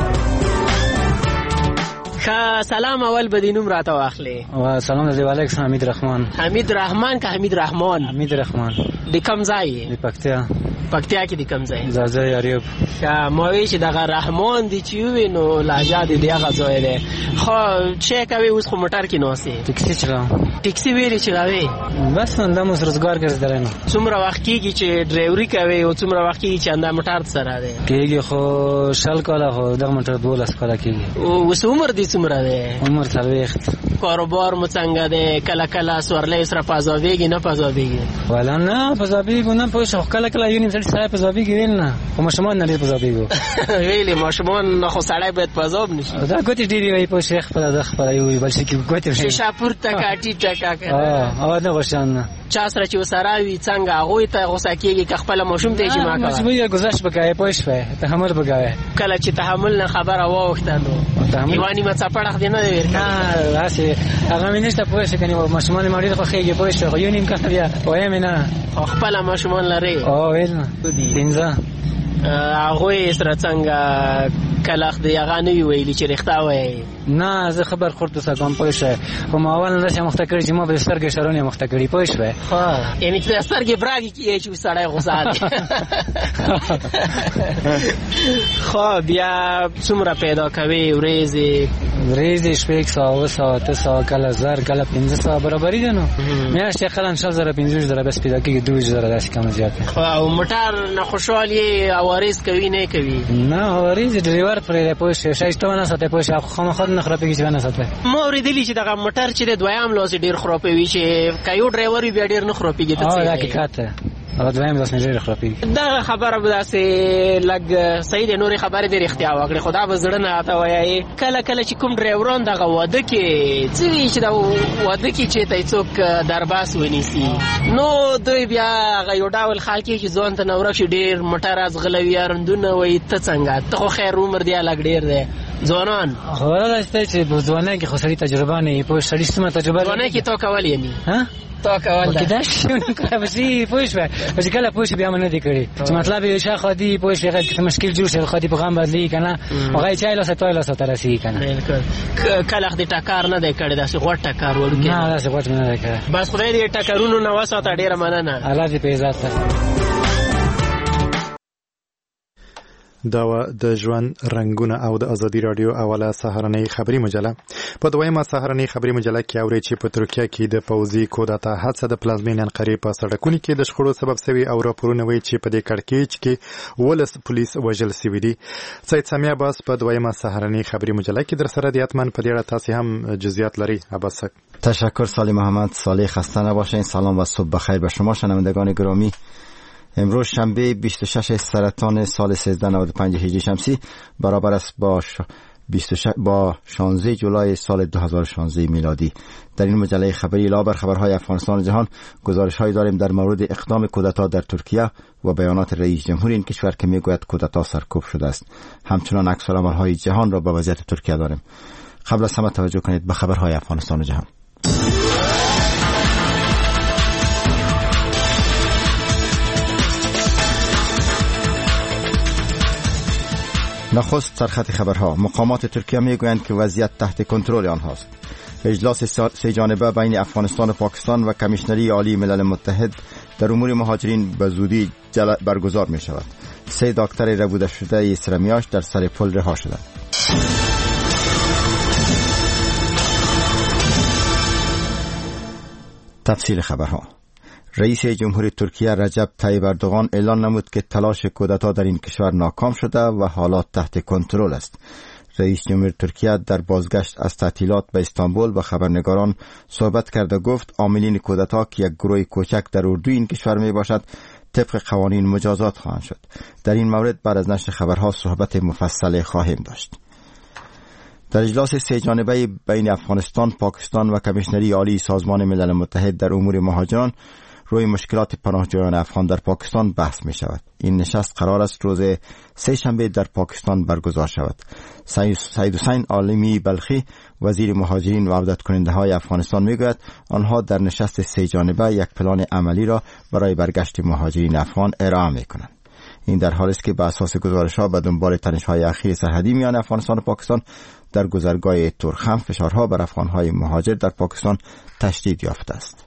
سلام اول بدینوم راته واخلې. سلام د وعلیکم حمید رحمان. حمید رحمان که حمید رحمان؟ حمید رحمان. د کوم ځای؟ د پکتیا. پکتیا کې د کوم ځای؟ زازه یاریوب. ما وی چې دغه رحمان دی چې وی نو لهجه دی هغه ځای دی. خو چې کوي اوس خو موټر کې نوسي. ټیکسي چلاوم. ټیکسي ویلې چلاوي؟ بس من د روزګار ګرځیدل نه. څومره وخت کېږي چې ډرایوري کوي او څومره وخت کېږي چې انده موټر سره دی؟ کېږي خو شل کاله خو دغه موټر 12 کاله کېږي. اوس عمر دې څومره دی؟ عمر 40. کاروبار مو څنګه دی؟ کله کله سورلې سره پازاویږي نه پازاویږي؟ ولا نه پازاویږي نه پوه شو. کله کله یو نیم سړی سره پازاویږي ویل نه. خو ماشومان نه لري پازاویږي. ویلې ماشومان خو سړی باید پازاب نشي. دا ګوتې ډېری وای په شیخ په دغه خپل یو بل شي کې ګوتې شیشه پورته کاټي ټکا. او نه وشان چا سره چې وسره وي څنګه هغه ته غوسه کېږي که خپل ماشوم ته چې ما کوي مجبور گذشت بکای پوش په تحمل بګاوه. کله چې تحمل نه خبره واوخته نو دیوانی ما څپړخ دی نه ورته. راشه هغه مې نشته پوه شي کني ماشومان ماړي خو خېږي پوه شي خو یو نیم کړه بیا وایم نه خپل ماشومان لري. او ویل پینځه هغه سره څنګه کله خدای هغه نه ویلي چې رښتا وایي؟ نه زه خبر خورته سم پوه شي خو ما اول نه سم مختکړ چې ما به سترګې شرونه مختکړي پوه شي. ها یعنی چې سترګې براګي کې چې سړی غوسه دي. خو بیا څومره پیدا کوي ورېزې شپږ ساعت 9 کله زر کله 15 برابرې ده. نو میاشتې خلک 1500 بس پیدا کېږي 2000 داسې کم زیات. خو موټر نه خوشحالي اوارېز کوي نه کوي؟ نه اوارېز ډرایور پرې پوه شي شایسته نه ساتي پوه شي خامخا نه خرابېږي چې نه ساتي. ما اورېدلی چې دغه موټر چې د دویم لاس ډیر خرابوي چې کایو ډرایور بیا ډیر نه خرابېږي. ته څه؟ دا حقیقت ده. او دویم لاس نه ډیر خرابېږي. دا خبره به داسې لګ صحیح ده. نورې خبرې ډېرې اختیا وکړي خو دا به زړه نه راته وایي. کله کله چې کوم ډرایوران دغه واده کې څه وي چې دا واده کې چې ته څوک درباس ونیسي نو دوی بیا هغه یو ډول خلک چې ځوان ته نه ورک شي ډېر موټر ازغلوي رندونه وایي. ته څنګه؟ ته خو خیر عمر دی لږ ډېر دی ځوانان خبره ده چې ځوانان کې خو سړي تجربه نه پوه سړي سم تجربه ځوانان کې تو کول یې ها تو کول دا کدا شي کله به پوه شو چې کله پوه شي بیا نه دی کړی چې مطلب یې شاه خادي پوه شي چې مشکل جوړ شي خادي پیغام بدلی کنه هغه چای لا ستوي لا سترسي کنه کله خدي ټکار نه دی کړی دا څه غوټ ټکار ورګي نه دا څه غوټ نه دی کړی بس خدای دې ټکرونو نه وساته ډیره مننه الله دې په عزت دا د ژوند رنگونه او د ازادي رادیو اوله سهارنۍ خبري مجله په دویمه سهارنۍ خبري مجله کې اوري چې په ترکیه کې د پوځي کودتا حادثه د پلازمین انقره په سړکونو کې د شخړو سبب شوی او راپورونه وایي چې په دې کړکېچ کې ولس پولیس وژل شوی دي. سید سامي عباس په دویمه سهارنۍ خبري مجله کې در سره د اتمن په دې اړه تاسو هم جزئیات لري. عباس تشکر سالی محمد. سالی خسته نباشین. سلام و صبح بخیر به شما شنوندگان گرامی. امروز شنبه 26 سرطان سال 1395 هجری شمسی برابر است با 16 جولای سال 2016 میلادی. در این مجله خبری لا بر خبرهای افغانستان و جهان گزارش‌هایی داریم در مورد اقدام کودتا در ترکیه و بیانات رئیس جمهور این کشور که میگوید کودتا سرکوب شده است. همچنان عکس‌العمل‌های جهان را به وضعیت ترکیه داریم. قبل از همه توجه کنید به خبرهای افغانستان و جهان. نخست سرخط خبرها. مقامات ترکیه میگویند که وضعیت تحت کنترل آنهاست. اجلاس سه جانبه بین افغانستان و پاکستان و کمیشنری عالی ملل متحد در امور مهاجرین به زودی برگزار می شود. 3 دکتر ربوده شده اسرمیاش در سر پل رها شدند. تفصیل خبرها. رئیس جمهوری ترکیه رجب طیب اردوغان اعلان نمود که تلاش کودتا در این کشور ناکام شده و حالات تحت کنترل است. رئیس جمهور ترکیه در بازگشت از تعطیلات به استانبول با خبرنگاران صحبت کرده گفت عاملین کودتا که یک گروه کوچک در اردوی این کشور می باشد طبق قوانین مجازات خواهند شد. در این مورد بعد از نشر خبرها صحبت مفصل خواهیم داشت. در اجلاس سه جانبه بین افغانستان، پاکستان و کمیشنری عالی سازمان ملل متحد در امور مهاجران روی مشکلات پناهجویان افغان در پاکستان بحث می شود. این نشست قرار است روز سه شنبه در پاکستان برگزار شود. سید حسین عالمی بلخی وزیر مهاجرین و عودت کننده های افغانستان می گوید آنها در نشست سه جانبه یک پلان عملی را برای برگشت مهاجرین افغان ارائه می کنند. این در حالی است که به اساس گزارش‌ها به دنبال تنش‌های اخیر سرحدی میان افغانستان و پاکستان در گذرگاه تورخم فشارها بر افغان‌های مهاجر در پاکستان تشدید یافته است.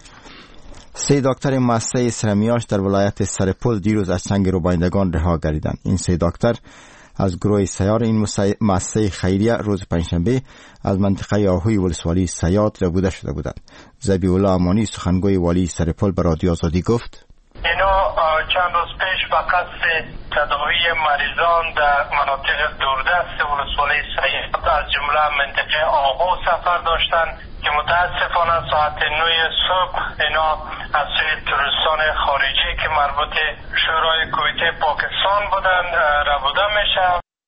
3 دکتر مؤسسه اسرمیاش در ولایت سرپل دیروز از چنگ روبایندگان رها گردیدند. این 3 دکتر از گروه سیار این مؤسسه خیریه روز پنجشنبه از منطقه آهوی ولسوالی سیاد ربوده شده بودند. ذبیح الله امانی سخنگوی والی سرپل به رادیو آزادی گفت اینا چند روز پیش به قصد تداوی مریضان در مناطق دوردست ولسوالی سیاد از جمله منطقه آهو سفر داشتند که متاسفانه ساعت 9 صبح اینا از سوی تروریستان خارجی که مربوط شورای کویته پاکستان بودند ربوده میشه.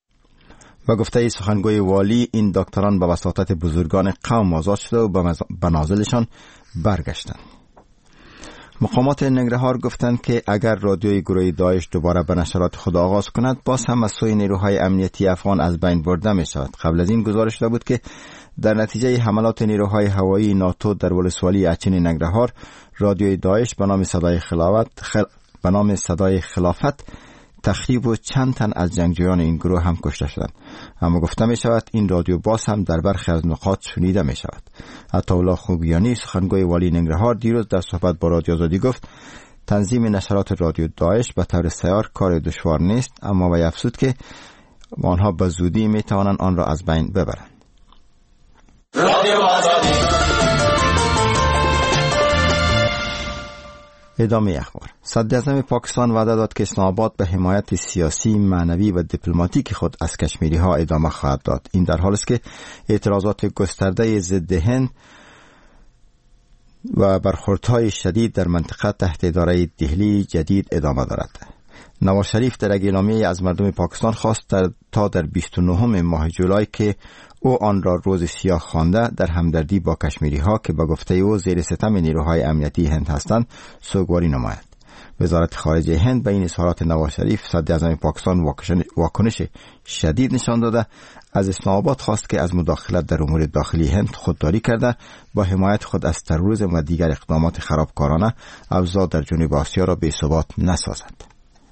و گفته سخنگوی والی این دکتران به وساطت بزرگان قوم آزاد شده و به منازلشان برگشتند. مقامات ننگرهار گفتند که اگر رادیوی گروه داعش دوباره به نشرات خود آغاز کند باز هم از سوی نیروهای امنیتی افغان از بین برده می شود. قبل از این گزارش شده بود که در نتیجه حملات نیروهای هوایی ناتو در ولسوالی اچین ننگرهار رادیوی داعش به نام صدای خلافت تخریب و چند تن از جنگجویان این گروه هم کشته شدند. اما گفته می شود این رادیو باز هم در برخی از نقاط شنیده می شود. عطاالله خوبیانی سخنگوی والی ننگرهار دیروز در صحبت با رادیو آزادی گفت تنظیم نشرات رادیو داعش به طور سیار کار دشوار نیست، اما وی افزود که آنها به زودی می توانند آن را از بین ببرند. رادیو آزادی. ادامه اخبار. صدراعظم پاکستان وعده داد که اسلام آباد به حمایت سیاسی، معنوی و دیپلماتیک خود از کشمیری ها ادامه خواهد داد. این در حالی است که اعتراضات گسترده ضد هند و برخوردهای شدید در منطقه تحت اداره دهلی جدید ادامه دارد. نواز شریف در یک اعلامیه از مردم پاکستان خواست تا در 29 ماه جولای که او آن را روز سیاه خوانده در همدردی با کشمیری ها که به گفته او زیر ستم نیروهای امنیتی هند هستند سوگواری نماید. وزارت خارجه هند به این اظهارات نواز شریف صدر اعظم پاکستان واکنش شدید نشان داده. از اسلام آباد خواست که از مداخلت در امور داخلی هند خودداری کرده با حمایت خود از تروریسم و دیگر اقدامات خرابکارانه اوضاع در جنوب آسیا را بی‌ثبات نسازد.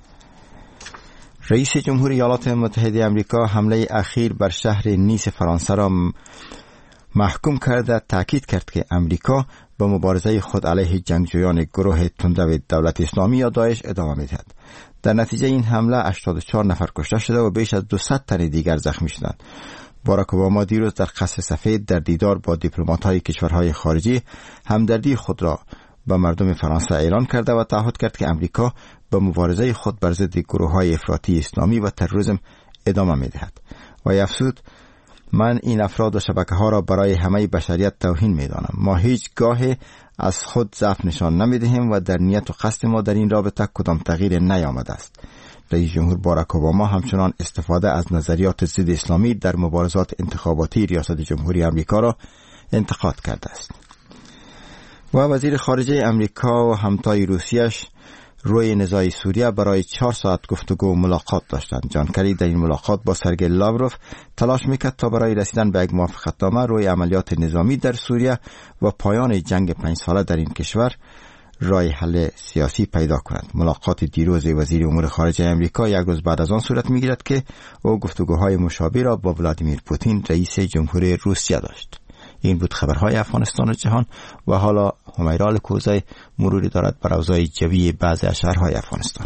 رئیس جمهوری ایالات متحده آمریکا حمله اخیر بر شهر نیس فرانسه را محکوم کرده، تاکید کرد که آمریکا به مبارزه خود علیه جنگجویان گروه تندرو دولت اسلامی یا داعش ادامه می‌دهد. در نتیجه این حمله 84 نفر کشته شده و بیش از 200 تن دیگر زخمی شدند. باراک اوباما دیروز در قصر سفید در دیدار با دیپلمات‌های کشورهای خارجی همدردی خود را به مردم فرانسه اعلان کرده و تعهد کرد که آمریکا به مبارزه خود بر ضد گروه‌های افراطی اسلامی و تروریسم ادامه می‌دهد. و افزود: من این افراد و شبکه‌ها را برای همه بشریت توهین می‌دانم. ما هیچ گاه از خود ضعف نشان نمی‌دهیم و در نیت و قصد ما در این رابطه کدام تغییر نیامده است. رئیس جمهور باراک اوباما همچنان استفاده از نظریات ضد اسلامی در مبارزات انتخاباتی ریاست جمهوری آمریکا را انتقاد کرده است. و وزیر خارجه آمریکا و همتای روسیه‌اش روی نزاع سوریه برای 4 ساعت گفتگو و ملاقات داشتند. جان کری در این ملاقات با سرگئی لاوروف تلاش میکرد تا برای رسیدن به یک موافقتنامه روی عملیات نظامی در سوریه و پایان جنگ 5 ساله در این کشور راه حل سیاسی پیدا کند. ملاقات دیروز وزیر امور خارجه آمریکا یک روز بعد از آن صورت میگیرد که او گفتگوهای مشابه را با ولادیمیر پوتین رئیس جمهوری روسیه داشت. این بود خبرهای افغانستان و جهان و حالا همیرا کوزای مروری دارد بر اوضاع جوی بعضی از شهرهای افغانستان.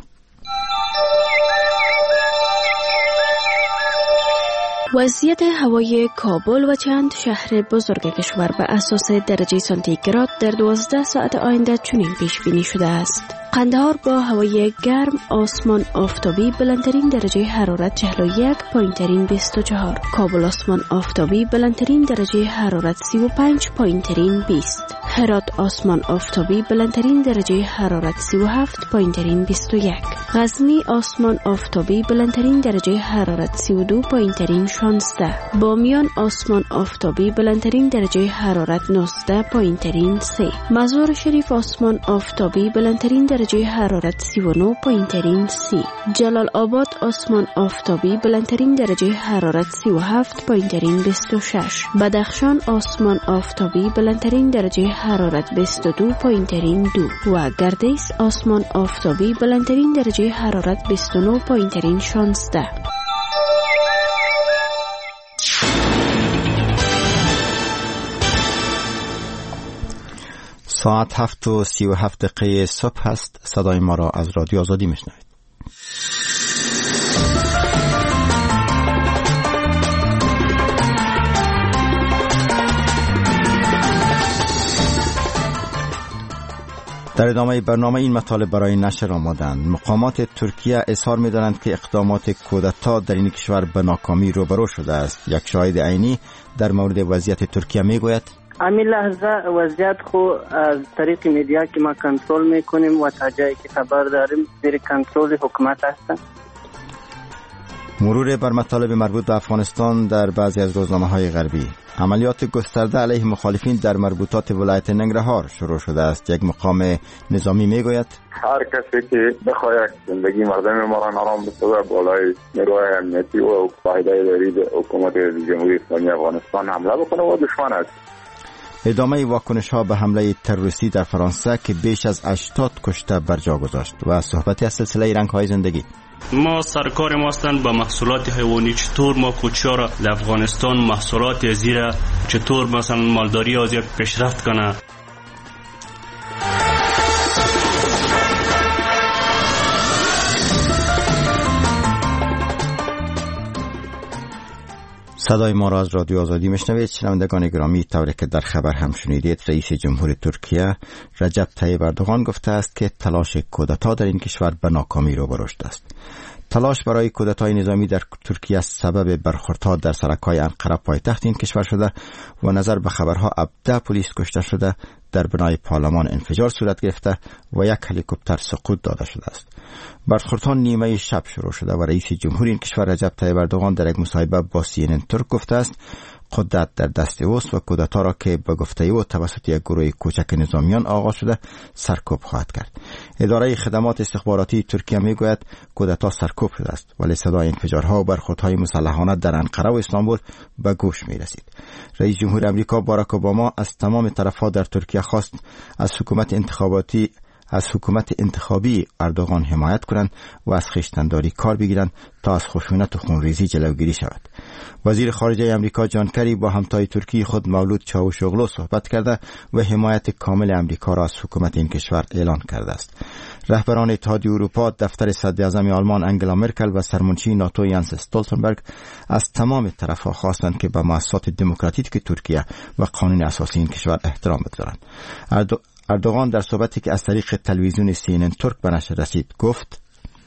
وضعیت هوای کابل و چند شهر بزرگ کشور به اساس درجه سانتیگراد در 12 ساعت آینده چنین پیش بینی شده است: قندهار با هوای گرم، آسمان آفتابی، بلندترین درجه حرارت 41، پایینترین 24. کابل آسمان آفتابی، بلندترین درجه حرارت 35، پایینترین 20. هرات آسمان آفتابی، بلندترین درجه حرارت 37، پایینترین 21. غزنی آسمان آفتابی، بلندترین درجه حرارت 32، پایینترین 16. بامیان آسمان آفتابی، بلندترین درجه حرارت 19، پایینترین 3. مزار شریف آسمان آفتابی، بلندترین درجه حرارت 39، پایینترین 30. جلال آباد آسمان آفتابی، بلندترین درجه حرارت 37، پایینترین 26. بدخشان آسمان آفتابی، بلندترین درجه حرارت 22، پایینترین 2. و گردیس آسمان آفتابی، بلندترین درجه حرارت 29، پایینترین 16. ساعت 7:37 صبح است. صدای ما را از رادیو آزادی میشنوید. در ادامه برنامه این مطالب برای نشر آمدند. مقامات ترکیه اظهار می‌دارند که اقدامات کودتا در این کشور به ناکامی روبرو شده است. یک شاهد عینی در مورد وضعیت ترکیه میگوید: همین لحظه وضعیت خو از طریق میدیا که ما کنترل میکنیم و تا جایی که خبر داریم زیر کنترل حکومت هستند. مرور بر مطالب مربوط به افغانستان در بعضی از روزنامه‌های غربی. عملیات گسترده علیه مخالفین در مربوطات ولایت ننگرهار شروع شده است. یک مقام نظامی میگوید: هر کسی که بخواهد زندگی مردم ما را نارام بسازه بالای نیروهای امنیتی و فایده دارید حکومت جمهوری اسلامی افغانستان حمله بکنه و دشمن است. ادامه واکنش ها به حمله تروریستی در فرانسه که بیش از 80 کشته بر جا گذاشت و صحبتی از سلسله رنگ های زندگی. ما سرکار ما هستند با محصولات حیوانی، چطور ما کوچه‌ها را در افغانستان محصولات زیرا چطور مثلا مالداری از پیشرفت کنه. صدای ما را از رادیو آزادی میشنوید. شنوندگان گرامی، طوری که در خبر هم شنیدید، رئیس جمهوری ترکیه رجب طیب اردوغان گفته است که تلاش کودتا در این کشور به ناکامی روبرو شده است. تلاش برای کودتای نظامی در ترکیه سبب برخوردها در سرک‌های انقره پایتخت این کشور شده و نظر به خبرها 17 پلیس کشته شده، در بنای پارلمان انفجار صورت گرفته و یک هلیکوپتر سقوط داده شده است. برخوردها نیمه شب شروع شده و رئیس جمهور این کشور رجب طیب اردوغان در یک مصاحبه با CNN ترک گفته است قدرت در دست اوست و کودتا را که به گفته او توسط یک گروه کوچک نظامیان آغاز شده سرکوب خواهد کرد. اداره خدمات استخباراتی ترکیه میگوید کودتا سرکوب شده است، ولی صدای انفجارها و برخوردهای مسلحانه در انقره و استانبول به گوش می رسید. رئیس جمهور امریکا باراک اوباما از تمام طرفها در ترکیه خواست از حکومت انتخابی اردوغان حمایت کنند و از خویشتن‌داری کار بگیرند تا از خشونت و خونریزی جلوگیری شود. وزیر خارجه امریکا جان کری با همتای ترکی خود مولود چاوشوغلو صحبت کرده و حمایت کامل امریکا را از حکومت این کشور اعلان کرده است. رهبران اتحادیه اروپا، دفتر صدراعظم آلمان انگلا مرکل و سرمنشی ناتو یانس استولتنبرگ از تمام طرفها خواستند که به مؤسسات دموکراتیک ترکیه و قانون اساسی این کشور احترام بگذارند. اردوغان در صحبتی که از طریق تلویزیون CNN ترک به نشر رسید گفت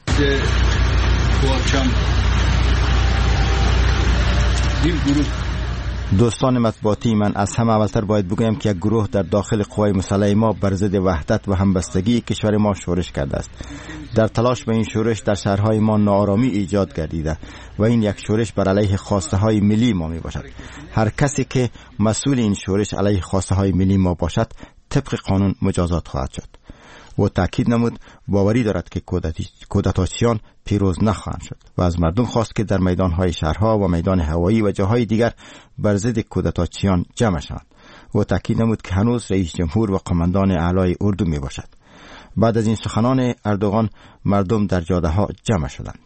دوستان مطبوعاتی من، از همه اولتر باید بگویم که یک گروه در داخل قوای مسلح ما بر ضد وحدت و همبستگی کشور ما شورش کرده است. در تلاش به این شورش در شهرهای ما ناآرامی ایجاد گردیده و این یک شورش بر علیه خواسته های ملی ما می باشد. هر کسی که مسئول این شورش علیه خواسته های ملی ما باشد طبق قانون مجازات خواهد شد. و تأکید نمود باوری دارد که کودتاچیان پیروز نخواهند شد و از مردم خواست که در میدانهای شهرها و میدان هوایی و جاهای دیگر بر ضد کودتاچیان جمع شوند. و تأکید نمود که هنوز رئیس جمهور و قماندان اعلای اردو می باشد. بعد از این سخنان اردوغان مردم در جاده ها جمع شدند.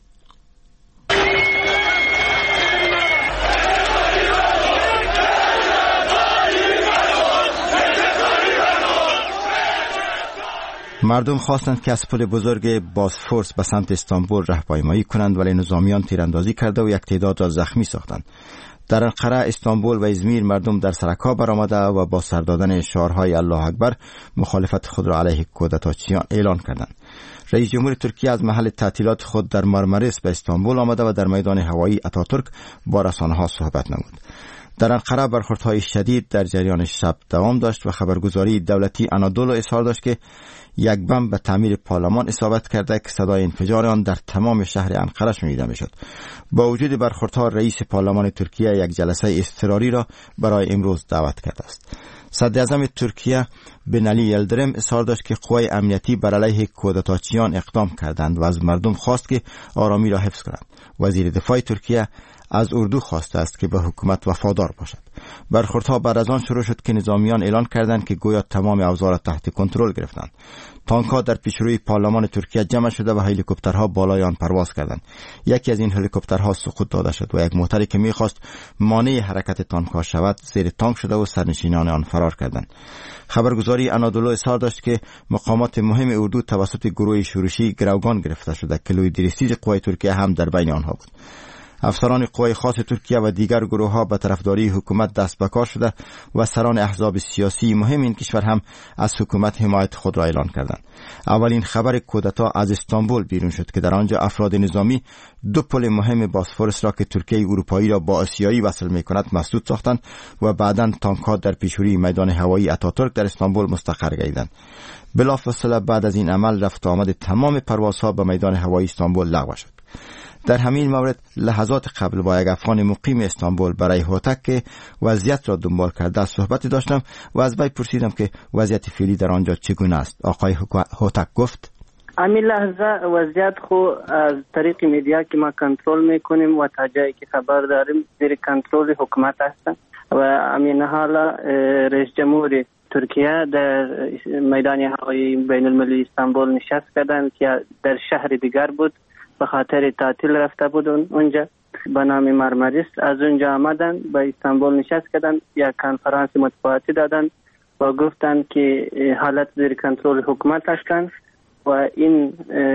مردم خواستند که از پل بزرگ باسفورس به سمت استانبول راهپیمایی کنند، ولی نظامیان تیراندازی کرده و یک تعداد را زخمی ساختند. در انقره، استانبول و ازمیر مردم در سرک‌ها برآمده و با سر دادن شعارهای الله اکبر مخالفت خود را علیه کودتاچیان اعلان کردند. رئیس جمهور ترکیه از محل تعطیلات خود در مرمرس به استانبول آمده و در میدان هوایی اتاتورک با رسانه‌ها صحبت نمود. در انقره برخوردهای شدید در جریان شب دوام داشت و خبرگزاری دولتی آنادولو اظهار داشت که یک بم به تعمیر پارلمان اصابت کرده که صدای انفجار آن در تمام شهر انقره شنیده میشد. با وجود برخوردها رئیس پارلمان ترکیه یک جلسه اضطراری را برای امروز دعوت کرده است. صدراعظم ترکیه بنالی یلدرم اظهار داشت که قوای امنیتی بر علیه کودتاچیان اقدام کردند و از مردم خواست که آرامی را حفظ کنند. وزیر دفاع ترکیه از اردو خواسته است که به حکومت وفادار باشد. برخوردها بعد از آن شروع شد که نظامیان اعلان کردند که گویا تمام اوضاع را تحت کنترل گرفتند. تانک‌ها در پیشروی پارلمان ترکیه جمع شده و هلیکوپترها بالای آن پرواز کردند. یکی از این هلیکوپترها سقوط داده شد و یک موتری که می‌خواست مانع حرکت تانک‌ها شود زیر تانک شده و سرنشینان آن فرار کردند. خبرگزاری آنادولو اظهار داشت که مقامات مهم اردو توسط گروه شورشی گروگان گرفته شده که لویدریستیج قوای ترکیه هم در بین آنها بود. افسران قوای خاص ترکیه و دیگر گروه‌ها به طرفداری حکومت دست به کار شده و سران احزاب سیاسی مهم این کشور هم از حکومت حمایت خود را اعلان کردند. اولین خبر کودتا از استانبول بیرون شد که در آنجا افراد نظامی دو پل مهم باسفورس را که ترکیه اروپایی را با آسیایی وصل می‌کند مسدود ساختند و بعداً تانک‌ها در پیشروی میدان هوایی اتاتورک در استانبول مستقر گردیدند. بلافاصله بعد از این عمل رفت آمد تمام پروازها به میدان هوایی استانبول لغو شد. در همین مورد لحظات قبل با یک افغان مقیم استانبول برای هوتک که وضعیت را دنبال کرده صحبت داشتم و از وی پرسیدم که وضعیت فعلی در آنجا چگونه است. آقای هوتک گفت همین لحظه وضعیت خو از طریق میدیا که ما کنترل میکنیم و تا جایی که خبر داریم زیر کنترل حکومت هستند و همین حالا رئیس جمهور ترکیه در میدان هوایی بین المللی استانبول نشست کردند که در شهر دیگر بود، به خاطر تعطیل رفته بود اونجا به نام مرمریس. از اونجا آمدن به استانبول نشست کردن، یک کنفرانس مطبوعاتی دادن و گفتن که حالت زیر کنترل حکومت هستند و این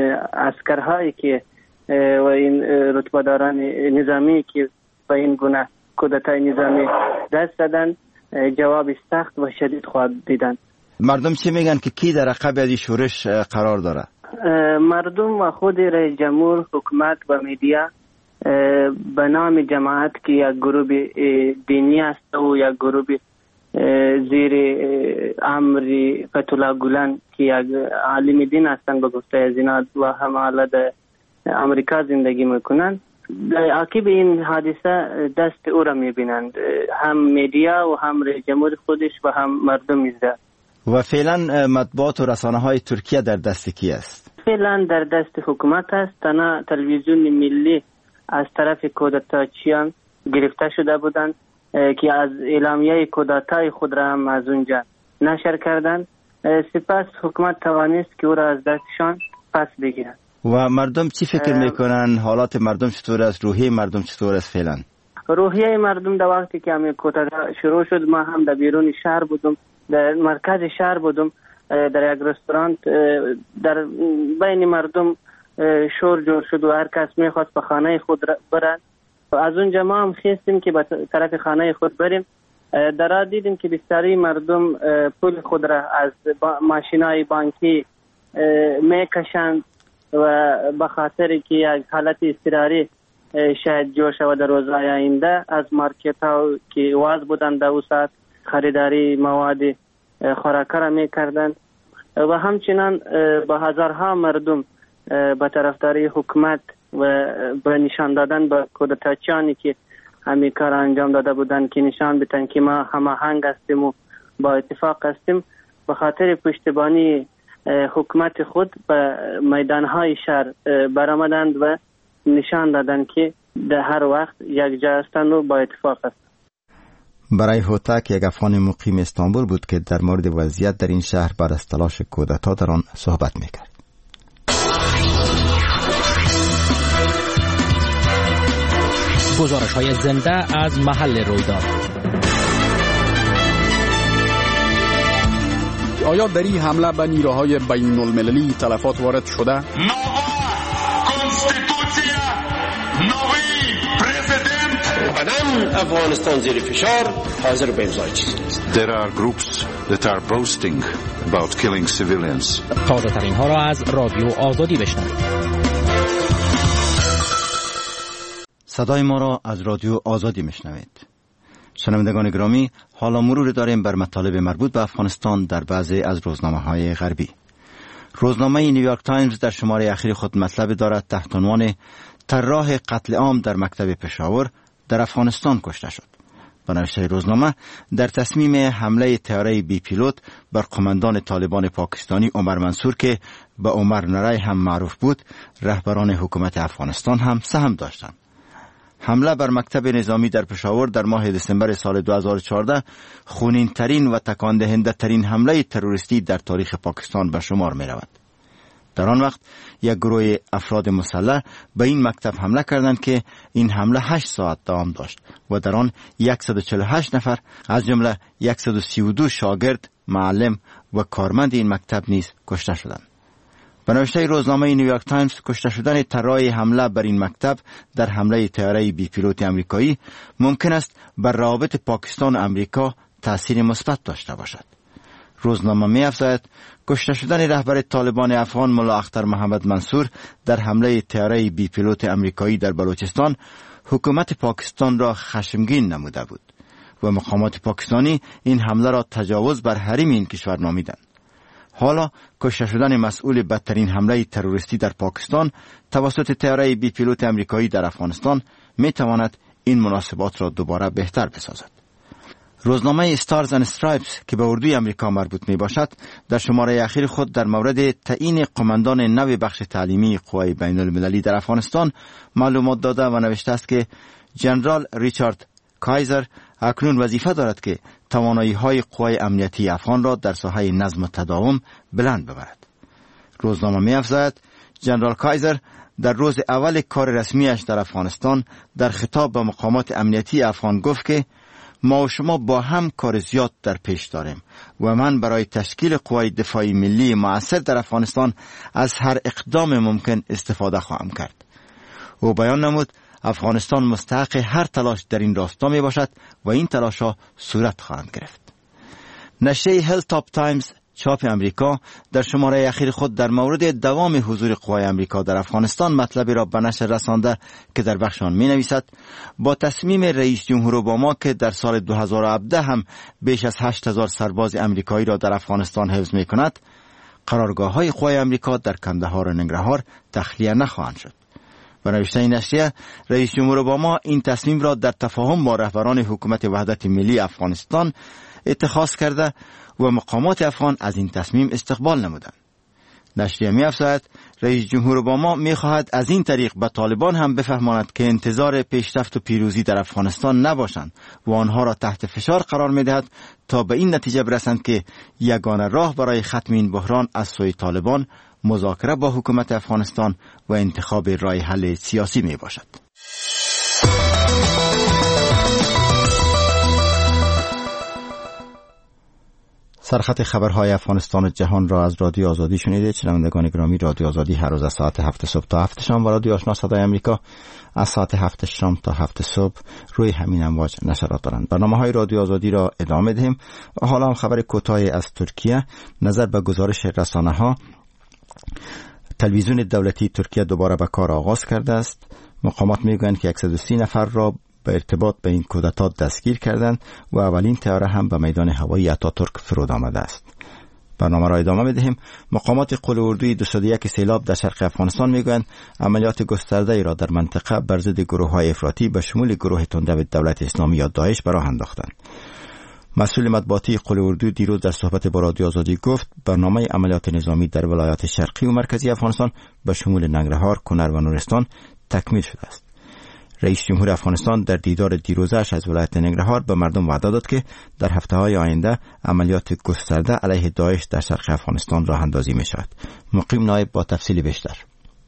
عسکرهایی که و این رتبه‌داران نظامی که به این گونه کودتای نظامی دست دادن جواب سخت و شدید خواهد دیدن. مردم چی میگن که کی در عقب از شورش قرار داره؟ مردم و خود رئیس جمهور، حکومت و میدیا به نام جماعت که یک گروه دینی است و یک گروه زیر امر فتولا گولن که یک عالم دین هستند به گفته از اینا و هم حالا در امریکا زندگی میکنند. در عقب این حادثه دست او را میبینند، هم میدیا و هم رئیس جمهور خودش و هم مردم ایزده. و فعلا مطبوعات و رسانه های ترکیه در دست کی است؟ فعلا در دست حکومت است. تنها تلویزیون ملی از طرف کودتاچیان گرفته شده بودند که از اعلامیه کودتای خود را هم از اونجا نشر کردند. سپس حکومت توانست که او را از دستشان پس بگیرد. و مردم چی فکر میکنن؟ حالات مردم چطور است؟ روحیه مردم چطور است فعلا؟ روحیه مردم در وقتی که همین کودتا شروع شد، ما هم در بیرون شهر بودم، در مرکز شهر بودم، در یک رستوران در بین مردم شور جور شد و هر کس میخواست به خانه خود برد. از اونجا ما هم خواستیم که به طرف خانه خود بریم. در آن دیدیم که بسیاری مردم پول خود را از ماشینای بانکی میکشند و به خاطر که یک حالت اضطراری شاید جور شود در روزهای آینده از مارکت ها که واز بودند در او ساعت خریداری مواد خوراکه را میکردند و همچنان به هزارها مردم به طرفداری حکومت و به نشان دادن به کودتاچیانی که همین کار انجام داده بودند که نشان بدن که ما هماهنگ هستیم و با اتفاق هستیم، به خاطر پشتیبانی حکومت خود به میدانهای شهر برآمدند و نشان دادند که در هر وقت یک جا هستند و با اتفاق هستند. برای هوتک یک افغان مقیم استانبول بود که در مورد وضعیت در این شهر بعد از تلاش کودتا در آن صحبت میکرد. گزارش‌های زنده از محل رویداد. آیا در این حمله به نیروهای بین المللی تلفات وارد شده؟ افغانستان زیر فشار حاضر به امضای چیزی نیست. There are groups that are boasting about killing civilians. تازه ترین ها را از رادیو آزادی بشنوید. صدای ما را از رادیو آزادی میشنوید. شنوندگان گرامی، حالا مرور داریم بر مطالب مربوط به افغانستان در بعضی از روزنامه‌های غربی. روزنامه نیویورک تایمز در شماره اخیر خود مطلب دارد تحت عنوان طراح قتل عام در مکتب پشاور در افغانستان کشته شد. به نوشته روزنامه، در تصمیم حمله طیاره بی پیلوت بر قماندان طالبان پاکستانی عمر منصور که به عمر نرای هم معروف بود، رهبران حکومت افغانستان هم سهم داشتند. حمله بر مکتب نظامی در پشاور در ماه دسامبر سال 2014 خونین ترین و تکان دهنده ترین حمله تروریستی در تاریخ پاکستان به شمار می رود. در آن وقت یک گروه افراد مسلح به این مکتب حمله کردند که این حمله 8 ساعت دوام داشت و در آن 148 نفر از جمله 132 شاگرد، معلم و کارمند این مکتب نیز کشته شدند. به نوشته روزنامه نیویورک تایمز، کشته شدن طراح حمله بر این مکتب در حمله طیاره بی پیلوت آمریکایی ممکن است بر روابط پاکستان و آمریکا تأثیر مثبت داشته باشد. روزنامه می‌افزاید کشته شدن رهبر طالبان افغان ملا اختر محمد منصور در حمله طیاره بی پیلوت آمریکایی در بلوچستان حکومت پاکستان را خشمگین نموده بود و مقامات پاکستانی این حمله را تجاوز بر حریم این کشور نامیدند. حالا کشته شدن مسئول بدترین حمله تروریستی در پاکستان توسط طیاره بی پیلوت آمریکایی در افغانستان می‌تواند این مناسبات را دوباره بهتر بسازد. روزنامه استارز اند استرایپس که به اردوی آمریکا مربوط می باشد در شماره اخیر خود در مورد تعیین قماندان نو بخش تعلیمی قوای بین المللی در افغانستان معلومات داده و نوشته است که جنرال ریچارد کایزر اکنون وظیفه دارد که توانایی های قوای امنیتی افغان را در ساحه نظم و تداوم بلند ببرد. روزنامه می افزاید جنرال کایزر در روز اول کار رسمیش در افغانستان در خطاب به مقامات امنیتی افغان گفت که ما و شما با هم کار زیاد در پیش داریم و من برای تشکیل قوای دفاعی ملی مؤثر در افغانستان از هر اقدام ممکن استفاده خواهم کرد. او بیان نمود افغانستان مستحق هر تلاش در این راستا می باشد و این تلاش ها صورت خواهند گرفت. نشریه هیل تاپ تایمز چاپ امریکا در شماره اخیر خود در مورد دوام حضور قوای امریکا در افغانستان مطلبی را به نشر رسانده که در بخش آن می نویسد با تصمیم رئیس جمهور اوباما که در سال 2017 هم بیش از 8000 سرباز امریکایی را در افغانستان حفظ می کند، قرارگاه‌های قوای امریکا در کندهار و ننگرهار تخلیه نخواهند شد. به نوشته این نشریه، رئیس جمهور اوباما این تصمیم را در تفاهم با رهبران حکومت وحدت ملی افغانستان اتخاذ کرده و مقامات افغان از این تصمیم استقبال نمودند. نشریه می‌افزاید رئیس جمهور اوباما می‌خواهد از این طریق به طالبان هم بفهماند که انتظار پیشرفت و پیروزی در افغانستان نباشند و آنها را تحت فشار قرار می‌دهد تا به این نتیجه برسند که یگانه راه برای ختم این بحران از سوی طالبان مذاکره با حکومت افغانستان و انتخاب راه حل سیاسی میباشد. سرخط خبرهای افغانستان و جهان را از رادیو آزادی شنیدید. شنوندگان گرامی، رادیو آزادی هر روز از ساعت 7 صبح تا 7 شام و رادیو آشنا صدای امریکا از ساعت 7 شام تا 7 صبح روی همین امواج نشرات دارند. برنامه‌های رادیو آزادی را ادامه دهیم و حالا هم خبر کوتاهی از ترکیه. نظر به گزارش رسانه‌ها، تلویزیون دولتی ترکیه دوباره به کار آغاز کرده است. مقامات میگویند که 130 نفر را به ارتباط به این کودتا دستگیر کردند و اولین طیاره هم به میدان هوایی آتاتورک فرود آمده است. برنامه را ادامه می‌دهیم. مقامات قول اردوی 201 سیلاب در شرق افغانستان میگویند عملیات گسترده‌ای را در منطقه بر ضد گروه‌های افراطی به شمول گروه تندرو دولت اسلامی یا داعش به راه انداختند. مسئول مطبوعاتی قول اردو دیروز در صحبت با رادیو آزادی گفت برنامه عملیات نظامی در ولایات شرقی و مرکزی افغانستان به شمول ننگرهار، کنر و نورستان تکمیل شده است. رئیس جمهور افغانستان در دیدار دیروزش از ولایت ننگرهار به مردم وعده داد که در هفته‌های آینده عملیات گسترده علیه داعش در شرق افغانستان راه اندازی می شود. مقیم نایب با تفصیل بیشتر.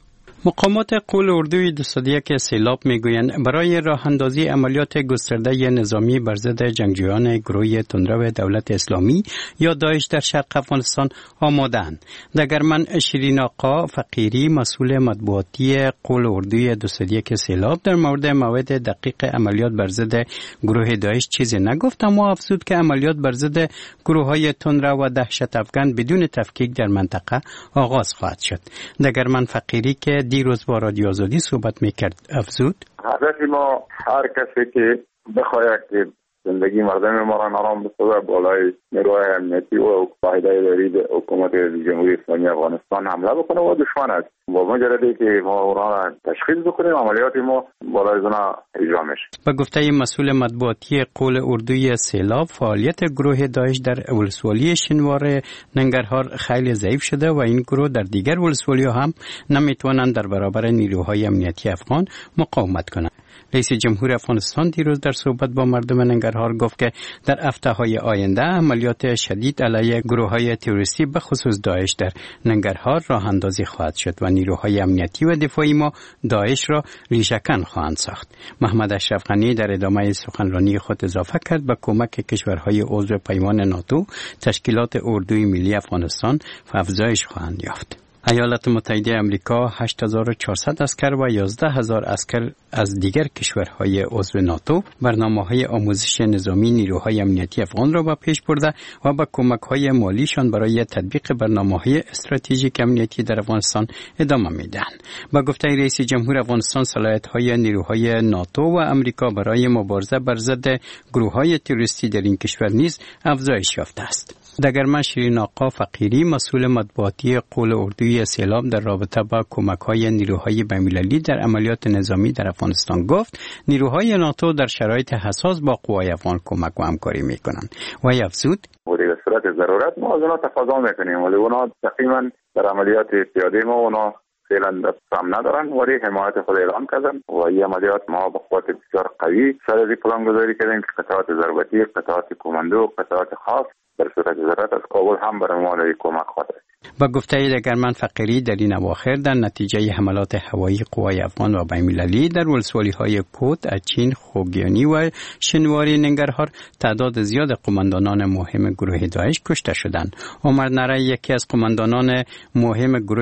مقامات قول اردوی 201 سیلاب میگویند برای راه اندازی عملیات گسترده نظامی بر ضد جنگجویان گروه تندرو دولت اسلامی یا داعش در شرق افغانستان آماده‌اند. دگرمن شیرین آقا فقیری، مسئول مطبوعاتی قول اردوی 201 سیلاب، در مورد موعد دقیق عملیات بر ضد گروه داعش چیزی نگفت، اما افزود که عملیات بر ضد گروه‌های تندرو و دهشت افکن بدون تفکیک در منطقه آغاز خواهد شد. دگرمن فقیری که دیروز با رادیو آزادی صحبت میکرد افزود هدف ما هر کسی که بخواهد که زندگی مردم ما را نرام بسازد بالای نیروهای امنیتی و پایداری دارید حکومت جمهوری اسلامی افغانستان حمله بکنه و دشمن است. با مجردی که ما اونا را تشخیص بکنیم عملیات ما بالای زنا اجرا میشه. به گفته مسئول مطبوعاتی قول اردوی سیلاب، فعالیت گروه داعش در ولسوالی شنوار ننگرهار خیلی ضعیف شده و این گروه در دیگر ولسوالی‌ها هم نمیتوانند در برابر نیروهای امنیتی افغان مقاومت کنند. رئیس جمهور افغانستان دیروز در صحبت با مردم ننگرهار گفت که در هفته‌های آینده عملیات شدید علیه گروه‌های تروریستی به خصوص داعش در ننگرهار راه اندازی خواهد شد و نیروهای امنیتی و دفاعی ما داعش را ریشه‌کن خواهند ساخت. محمد اشرف غنی در ادامه سخنرانی خود اضافه کرد به کمک کشورهای عضو پیمان ناتو تشکیلات اردوی ملی افغانستان افزایش خواهند یافت. ایالات متحده آمریکا 8400 عسکر و 11000 عسکر از دیگر کشورهای عضو ناتو برنامه‌های آموزش نظامی نیروهای امنیتی افغان را به پیش برده و با کمک‌های مالیشان برای تطبیق برنامه‌های استراتژیک امنیتی در افغانستان ادامه می‌دهند. با گفته رئیس جمهور افغانستان، صلاحیت‌های نیروهای ناتو و آمریکا برای مبارزه بر ضد گروه‌های تروریستی در این کشور نیز افزایش یافته است. دگرمن شیرین آقا فقیری، مسئول مطبوعاتی قول اردوی سیلاب، در رابطه با کمک‌های نیروهای بین‌المللی در عملیات نظامی در افغانستان گفت نیروهای ناتو در شرایط حساس با قوای افغان کمک و همکاری می‌کنند و افزود در صورت ضرورت ما از اونا تقاضا می‌کنیم ولی اونا تقریبا در عملیات پیاده ما اونا فعلا دست هم ندارن ولی حمایت خود اعلام کردن و این عملیات ما با قوت بسیار قوی سر از پلان گذاری کردیم که قطعات ضربتی، قطعات کماندو، قطعات خاص در صورت ضرورت از کابل هم برای ما کمک خواهد. با گفته دگرمن فقیری، در این اواخر در نتیجه حملات هوایی قوای افغان و بین‌المللی در ولسوالی‌های کوت، اچین، خوگیانی و شنواری ننگرهار تعداد زیاد قماندانان مهم گروه داعش کشته شدند. عمر نره، یکی از قماندانان مهم گروه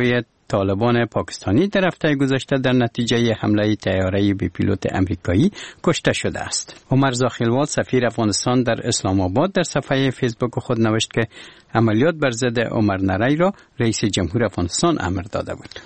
طالبان پاکستانی در هفته گذشته در نتیجه حمله طیاره بی پیلوت امریکایی کشته شده است. عمر زاخیلوال سفیر افغانستان در اسلام آباد در صفحه فیسبوک خود نوشت که عملیات بر ضد عمر نری را رئیس جمهور افغانستان امر داده بود.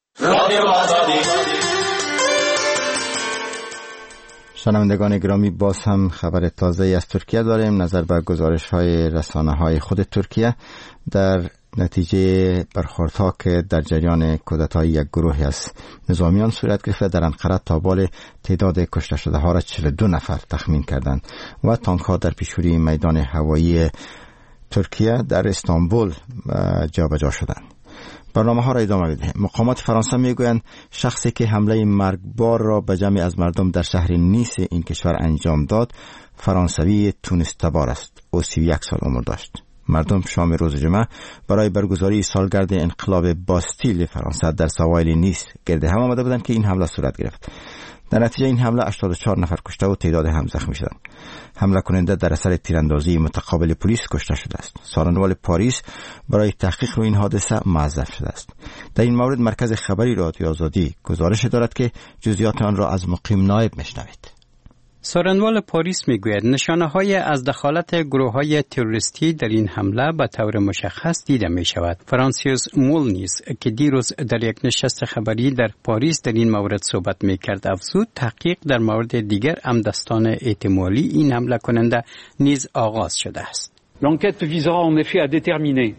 شنوندگان گرامی، باز هم خبر تازه از ترکیه داریم. نظر بر گزارش‌های رسانه‌های خود ترکیه، در نتیجه برخوردها که در جریان کودتای یک گروه از نظامیان صورت گرفته، در انقره تابال تعداد کشته شده ها را 42 نفر تخمین کردند و تانک ها در پیشروی میدان هوایی ترکیه در استانبول جابجا شدند. برنامه ها را ادامه بدهیم. مقامات فرانسه میگویند شخصی که حمله مرگبار را به جمعی از مردم در شهر نیس این کشور انجام داد فرانسوی تونس تبار است. او 31 سال عمر داشت. مردم شام روز جمعه برای برگزاری سالگرد انقلاب باستیل فرانسه در سواحل نیس گرد هم آمده بودند که این حمله صورت گرفت. در نتیجه این حمله 84 نفر کشته و تعداد هم زخمی شدند. حمله کننده در اثر تیراندازی متقابل پلیس کشته شده است. سارنوال پاریس برای تحقیق روی این حادثه معذب شده است. در این مورد مرکز خبری رادیو آزادی گزارش دارد که جزئیات آن را از مقیم نایب میشنوید. سارنوال پاریس میگوید نشانه‌های از دخالت گروه‌های تروریستی در این حمله به طور مشخص دیده می‌شود. فرانسیوس مولنیز که دیروز در یک نشست خبری در پاریس در این مورد صحبت می‌کرد افزود تحقیق در مورد دیگر عمدستان احتمالی این حمله کننده نیز آغاز شده است. L'enquête visera en effet à déterminer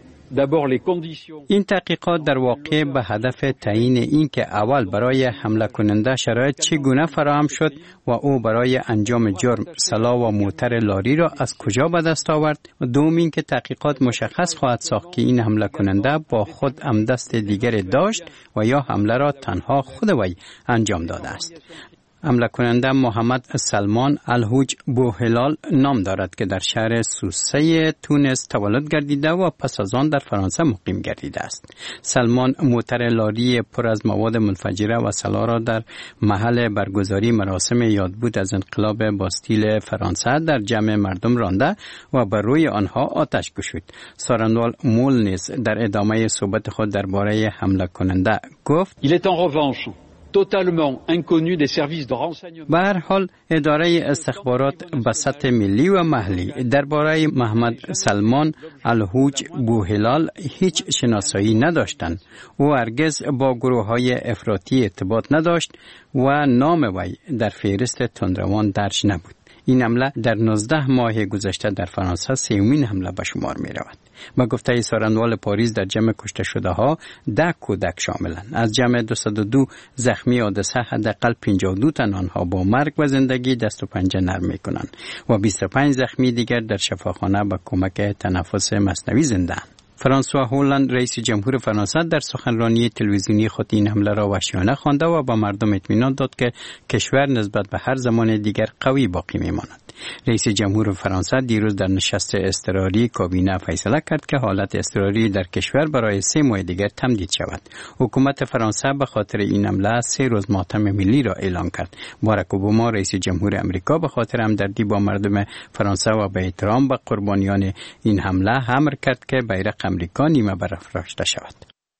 این تحقیقات در واقع به هدف تعیین این که اول برای حمله کننده شرایط چگونه فراهم شد و او برای انجام جرم سلاح و موتر لاری را از کجا به دست آورد و دوم این که تحقیقات مشخص خواهد ساخت که این حمله کننده با خود عمدست دیگر داشت و یا حمله را تنها خود وی انجام داده است. حمله کننده محمد سلمان الحوج بوهلال نام دارد که در شهر سوسه تونس تولد گردیده و پس از آن در فرانسه مقیم گردیده است. سلمان موتر لاری پر از مواد منفجره و سلاح را در محل برگزاری مراسم یادبود از انقلاب باستیل فرانسه در جمع مردم رانده و بر روی آنها آتش گشود. سارنوال مولنیز در ادامه صحبت خود درباره حمله کننده گفت: Il est en revanche totalement inconnu des services de renseignement. به هر حال اداره استخبارات به سطح ملی و محلی درباره محمد سلمان الحوج بوهلال هیچ شناسایی نداشتند. او هرگز با گروه‌های افراطی ارتباط نداشت و نام وی در فهرست تندروان درج نبود. این حمله در 19 ماه گذشته در فرانسه سومین حمله به شمار می رود. با گفته سارنوال پاریس در جمع کشته شده ها 10 کودک شاملند. از جمع 202 زخمی حادثه حداقل 52 تن آنها با مرگ و زندگی دست و پنجه نرم می کنند و 25 زخمی دیگر در شفاخانه با کمک تنفس مصنوعی زنده‌اند. فرانسوا هولند رئیس جمهور فرانسه در سخنرانی تلویزیونی خود این حمله را وحشیانه خوانده و با مردم اطمینان داد که کشور نسبت به هر زمان دیگر قوی باقی میماند. رئیس جمهور فرانسه دیروز در نشست اضطراری کابینه فیصله کرد که حالت اضطراری در کشور برای 3 ماه دیگر تمدید شود. حکومت فرانسه به خاطر این حمله 3 روز ماتم ملی را اعلام کرد. باراک اوباما رئیس جمهور امریکا به خاطر همدردی با مردم فرانسه و به احترام به قربانیان این حمله امر کرد که بیرق امریکا نیمه برافراشته شود.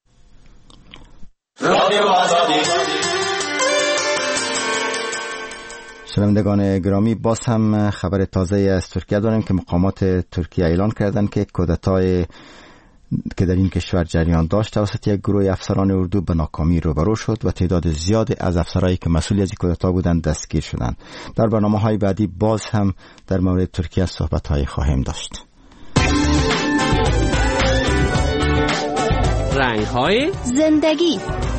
شنوندگان گرامی، باز هم خبر تازه از ترکیه داریم که مقامات ترکیه اعلان کردند که کودتای که در این کشور جریان داشت توسط یک گروه افسران اردو به ناکامی روبرو شد و تعداد زیادی از افسرانی که مسئول از این کودتا بودند دستگیر شدند. در برنامه‌های بعدی باز هم در مورد ترکیه صحبت‌هایی خواهیم داشت. رنگ‌های زندگی.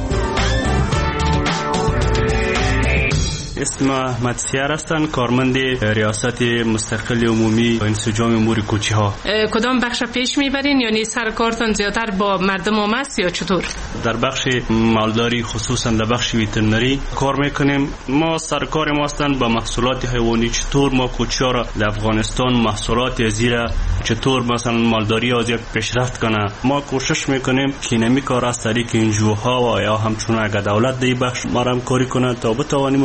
اسم احمد سیار هستند، کارمند ریاست مستقل عمومی انسجام امور کوچه‌ها. کدام بخش پیش میبرین؟ یعنی سرکارتان زیادتر با مردم عام است یا چطور؟ در بخش مالداری خصوصا در بخش وترنری کار میکنیم. ما سرکار ما هستند با محصولات حیوانی، چطور ما کوچه‌ها را در افغانستان محصولات زیرا چطور مثلا مالداری از پیشرفت کنه. ما کوشش میکنیم که نمی کار از طریق انجوها و یا همچون اگه دولت دی بخش ما را همکاری کنه تا بتوانیم محصولات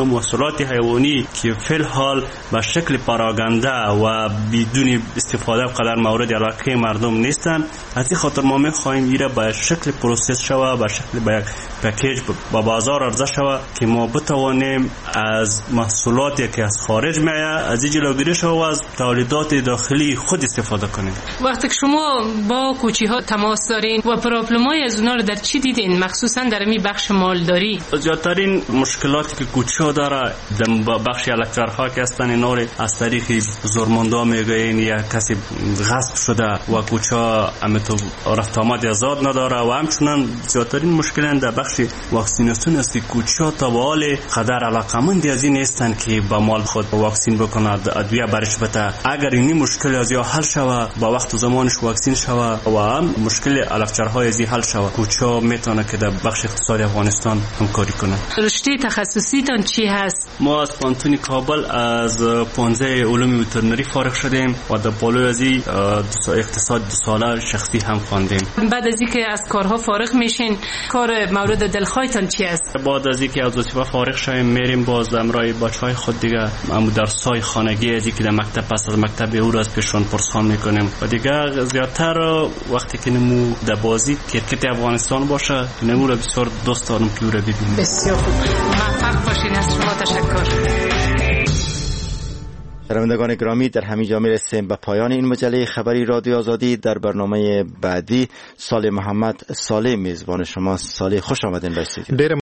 محصولات حیوانی که فی الحال به شکل پراگنده و بدون استفاده قدر مورد علاقه مردم نیستند. از این خاطر ما می‌خواهیم ایره به شکل پروسس شوه، به شکل به پکیج به بازار عرضه شوه که ما بتوانیم از محصولاتی که از خارج میآید از این جلوگیری شوه و از تولیدات داخلی خود استفاده کنیم. وقتی که شما با کوچی‌ها تماس دارین و پرابلم‌های از اونها رو در چی دیدین، مخصوصا در این بخش مالداری؟ زیادترین مشکلاتی که کوچی‌ها داره در بخش الکترها که هستن اینا رو از طریق زورمندا میگین یا کسی غصب شده و کوچا امتو رفت آمد آزاد نداره و همچنان زیادترین مشکل در بخش واکسیناسیون است که کوچا تا به حال قدر علاقمند از این نیستن که با مال خود واکسین بکنند، ادویه برش بده. اگر این مشکل از یا حل شوه با وقت و زمانش واکسین شوه و هم مشکل الکترهای از حل شوه، کوچا میتونه که در بخش اقتصادی افغانستان همکاری کنه. رشته تخصصی تان چی هست؟ ما از پانتون کابل از 15 علوم وترنری فارغ شدیم و در پالوی از اقتصاد 2 ساله شخصی هم خواندیم. بعد از اینکه از کارها فارغ میشین، کار مورد دلخواهتان چی است؟ بعد از اینکه از وظیفه فارغ شویم میریم باز امرای بچهای خود دیگه اما درسای خانگی از اینکه در مکتب پس از مکتب او را از پیشون پرسان میکنیم و دیگه زیادتر وقتی که نمو در بازی کرکت افغانستان باشه نمو را بسیار دوست دارم که او را ببینیم. بسیار خوب، موفق باشین. از شما تشکر. شنوندگان گرامی، در همین جا میرسیم به پایان این مجله خبری رادیو آزادی. در برنامه بعدی صالح محمد صالح میزبان شما. صالح خوش آمدین به استودیو.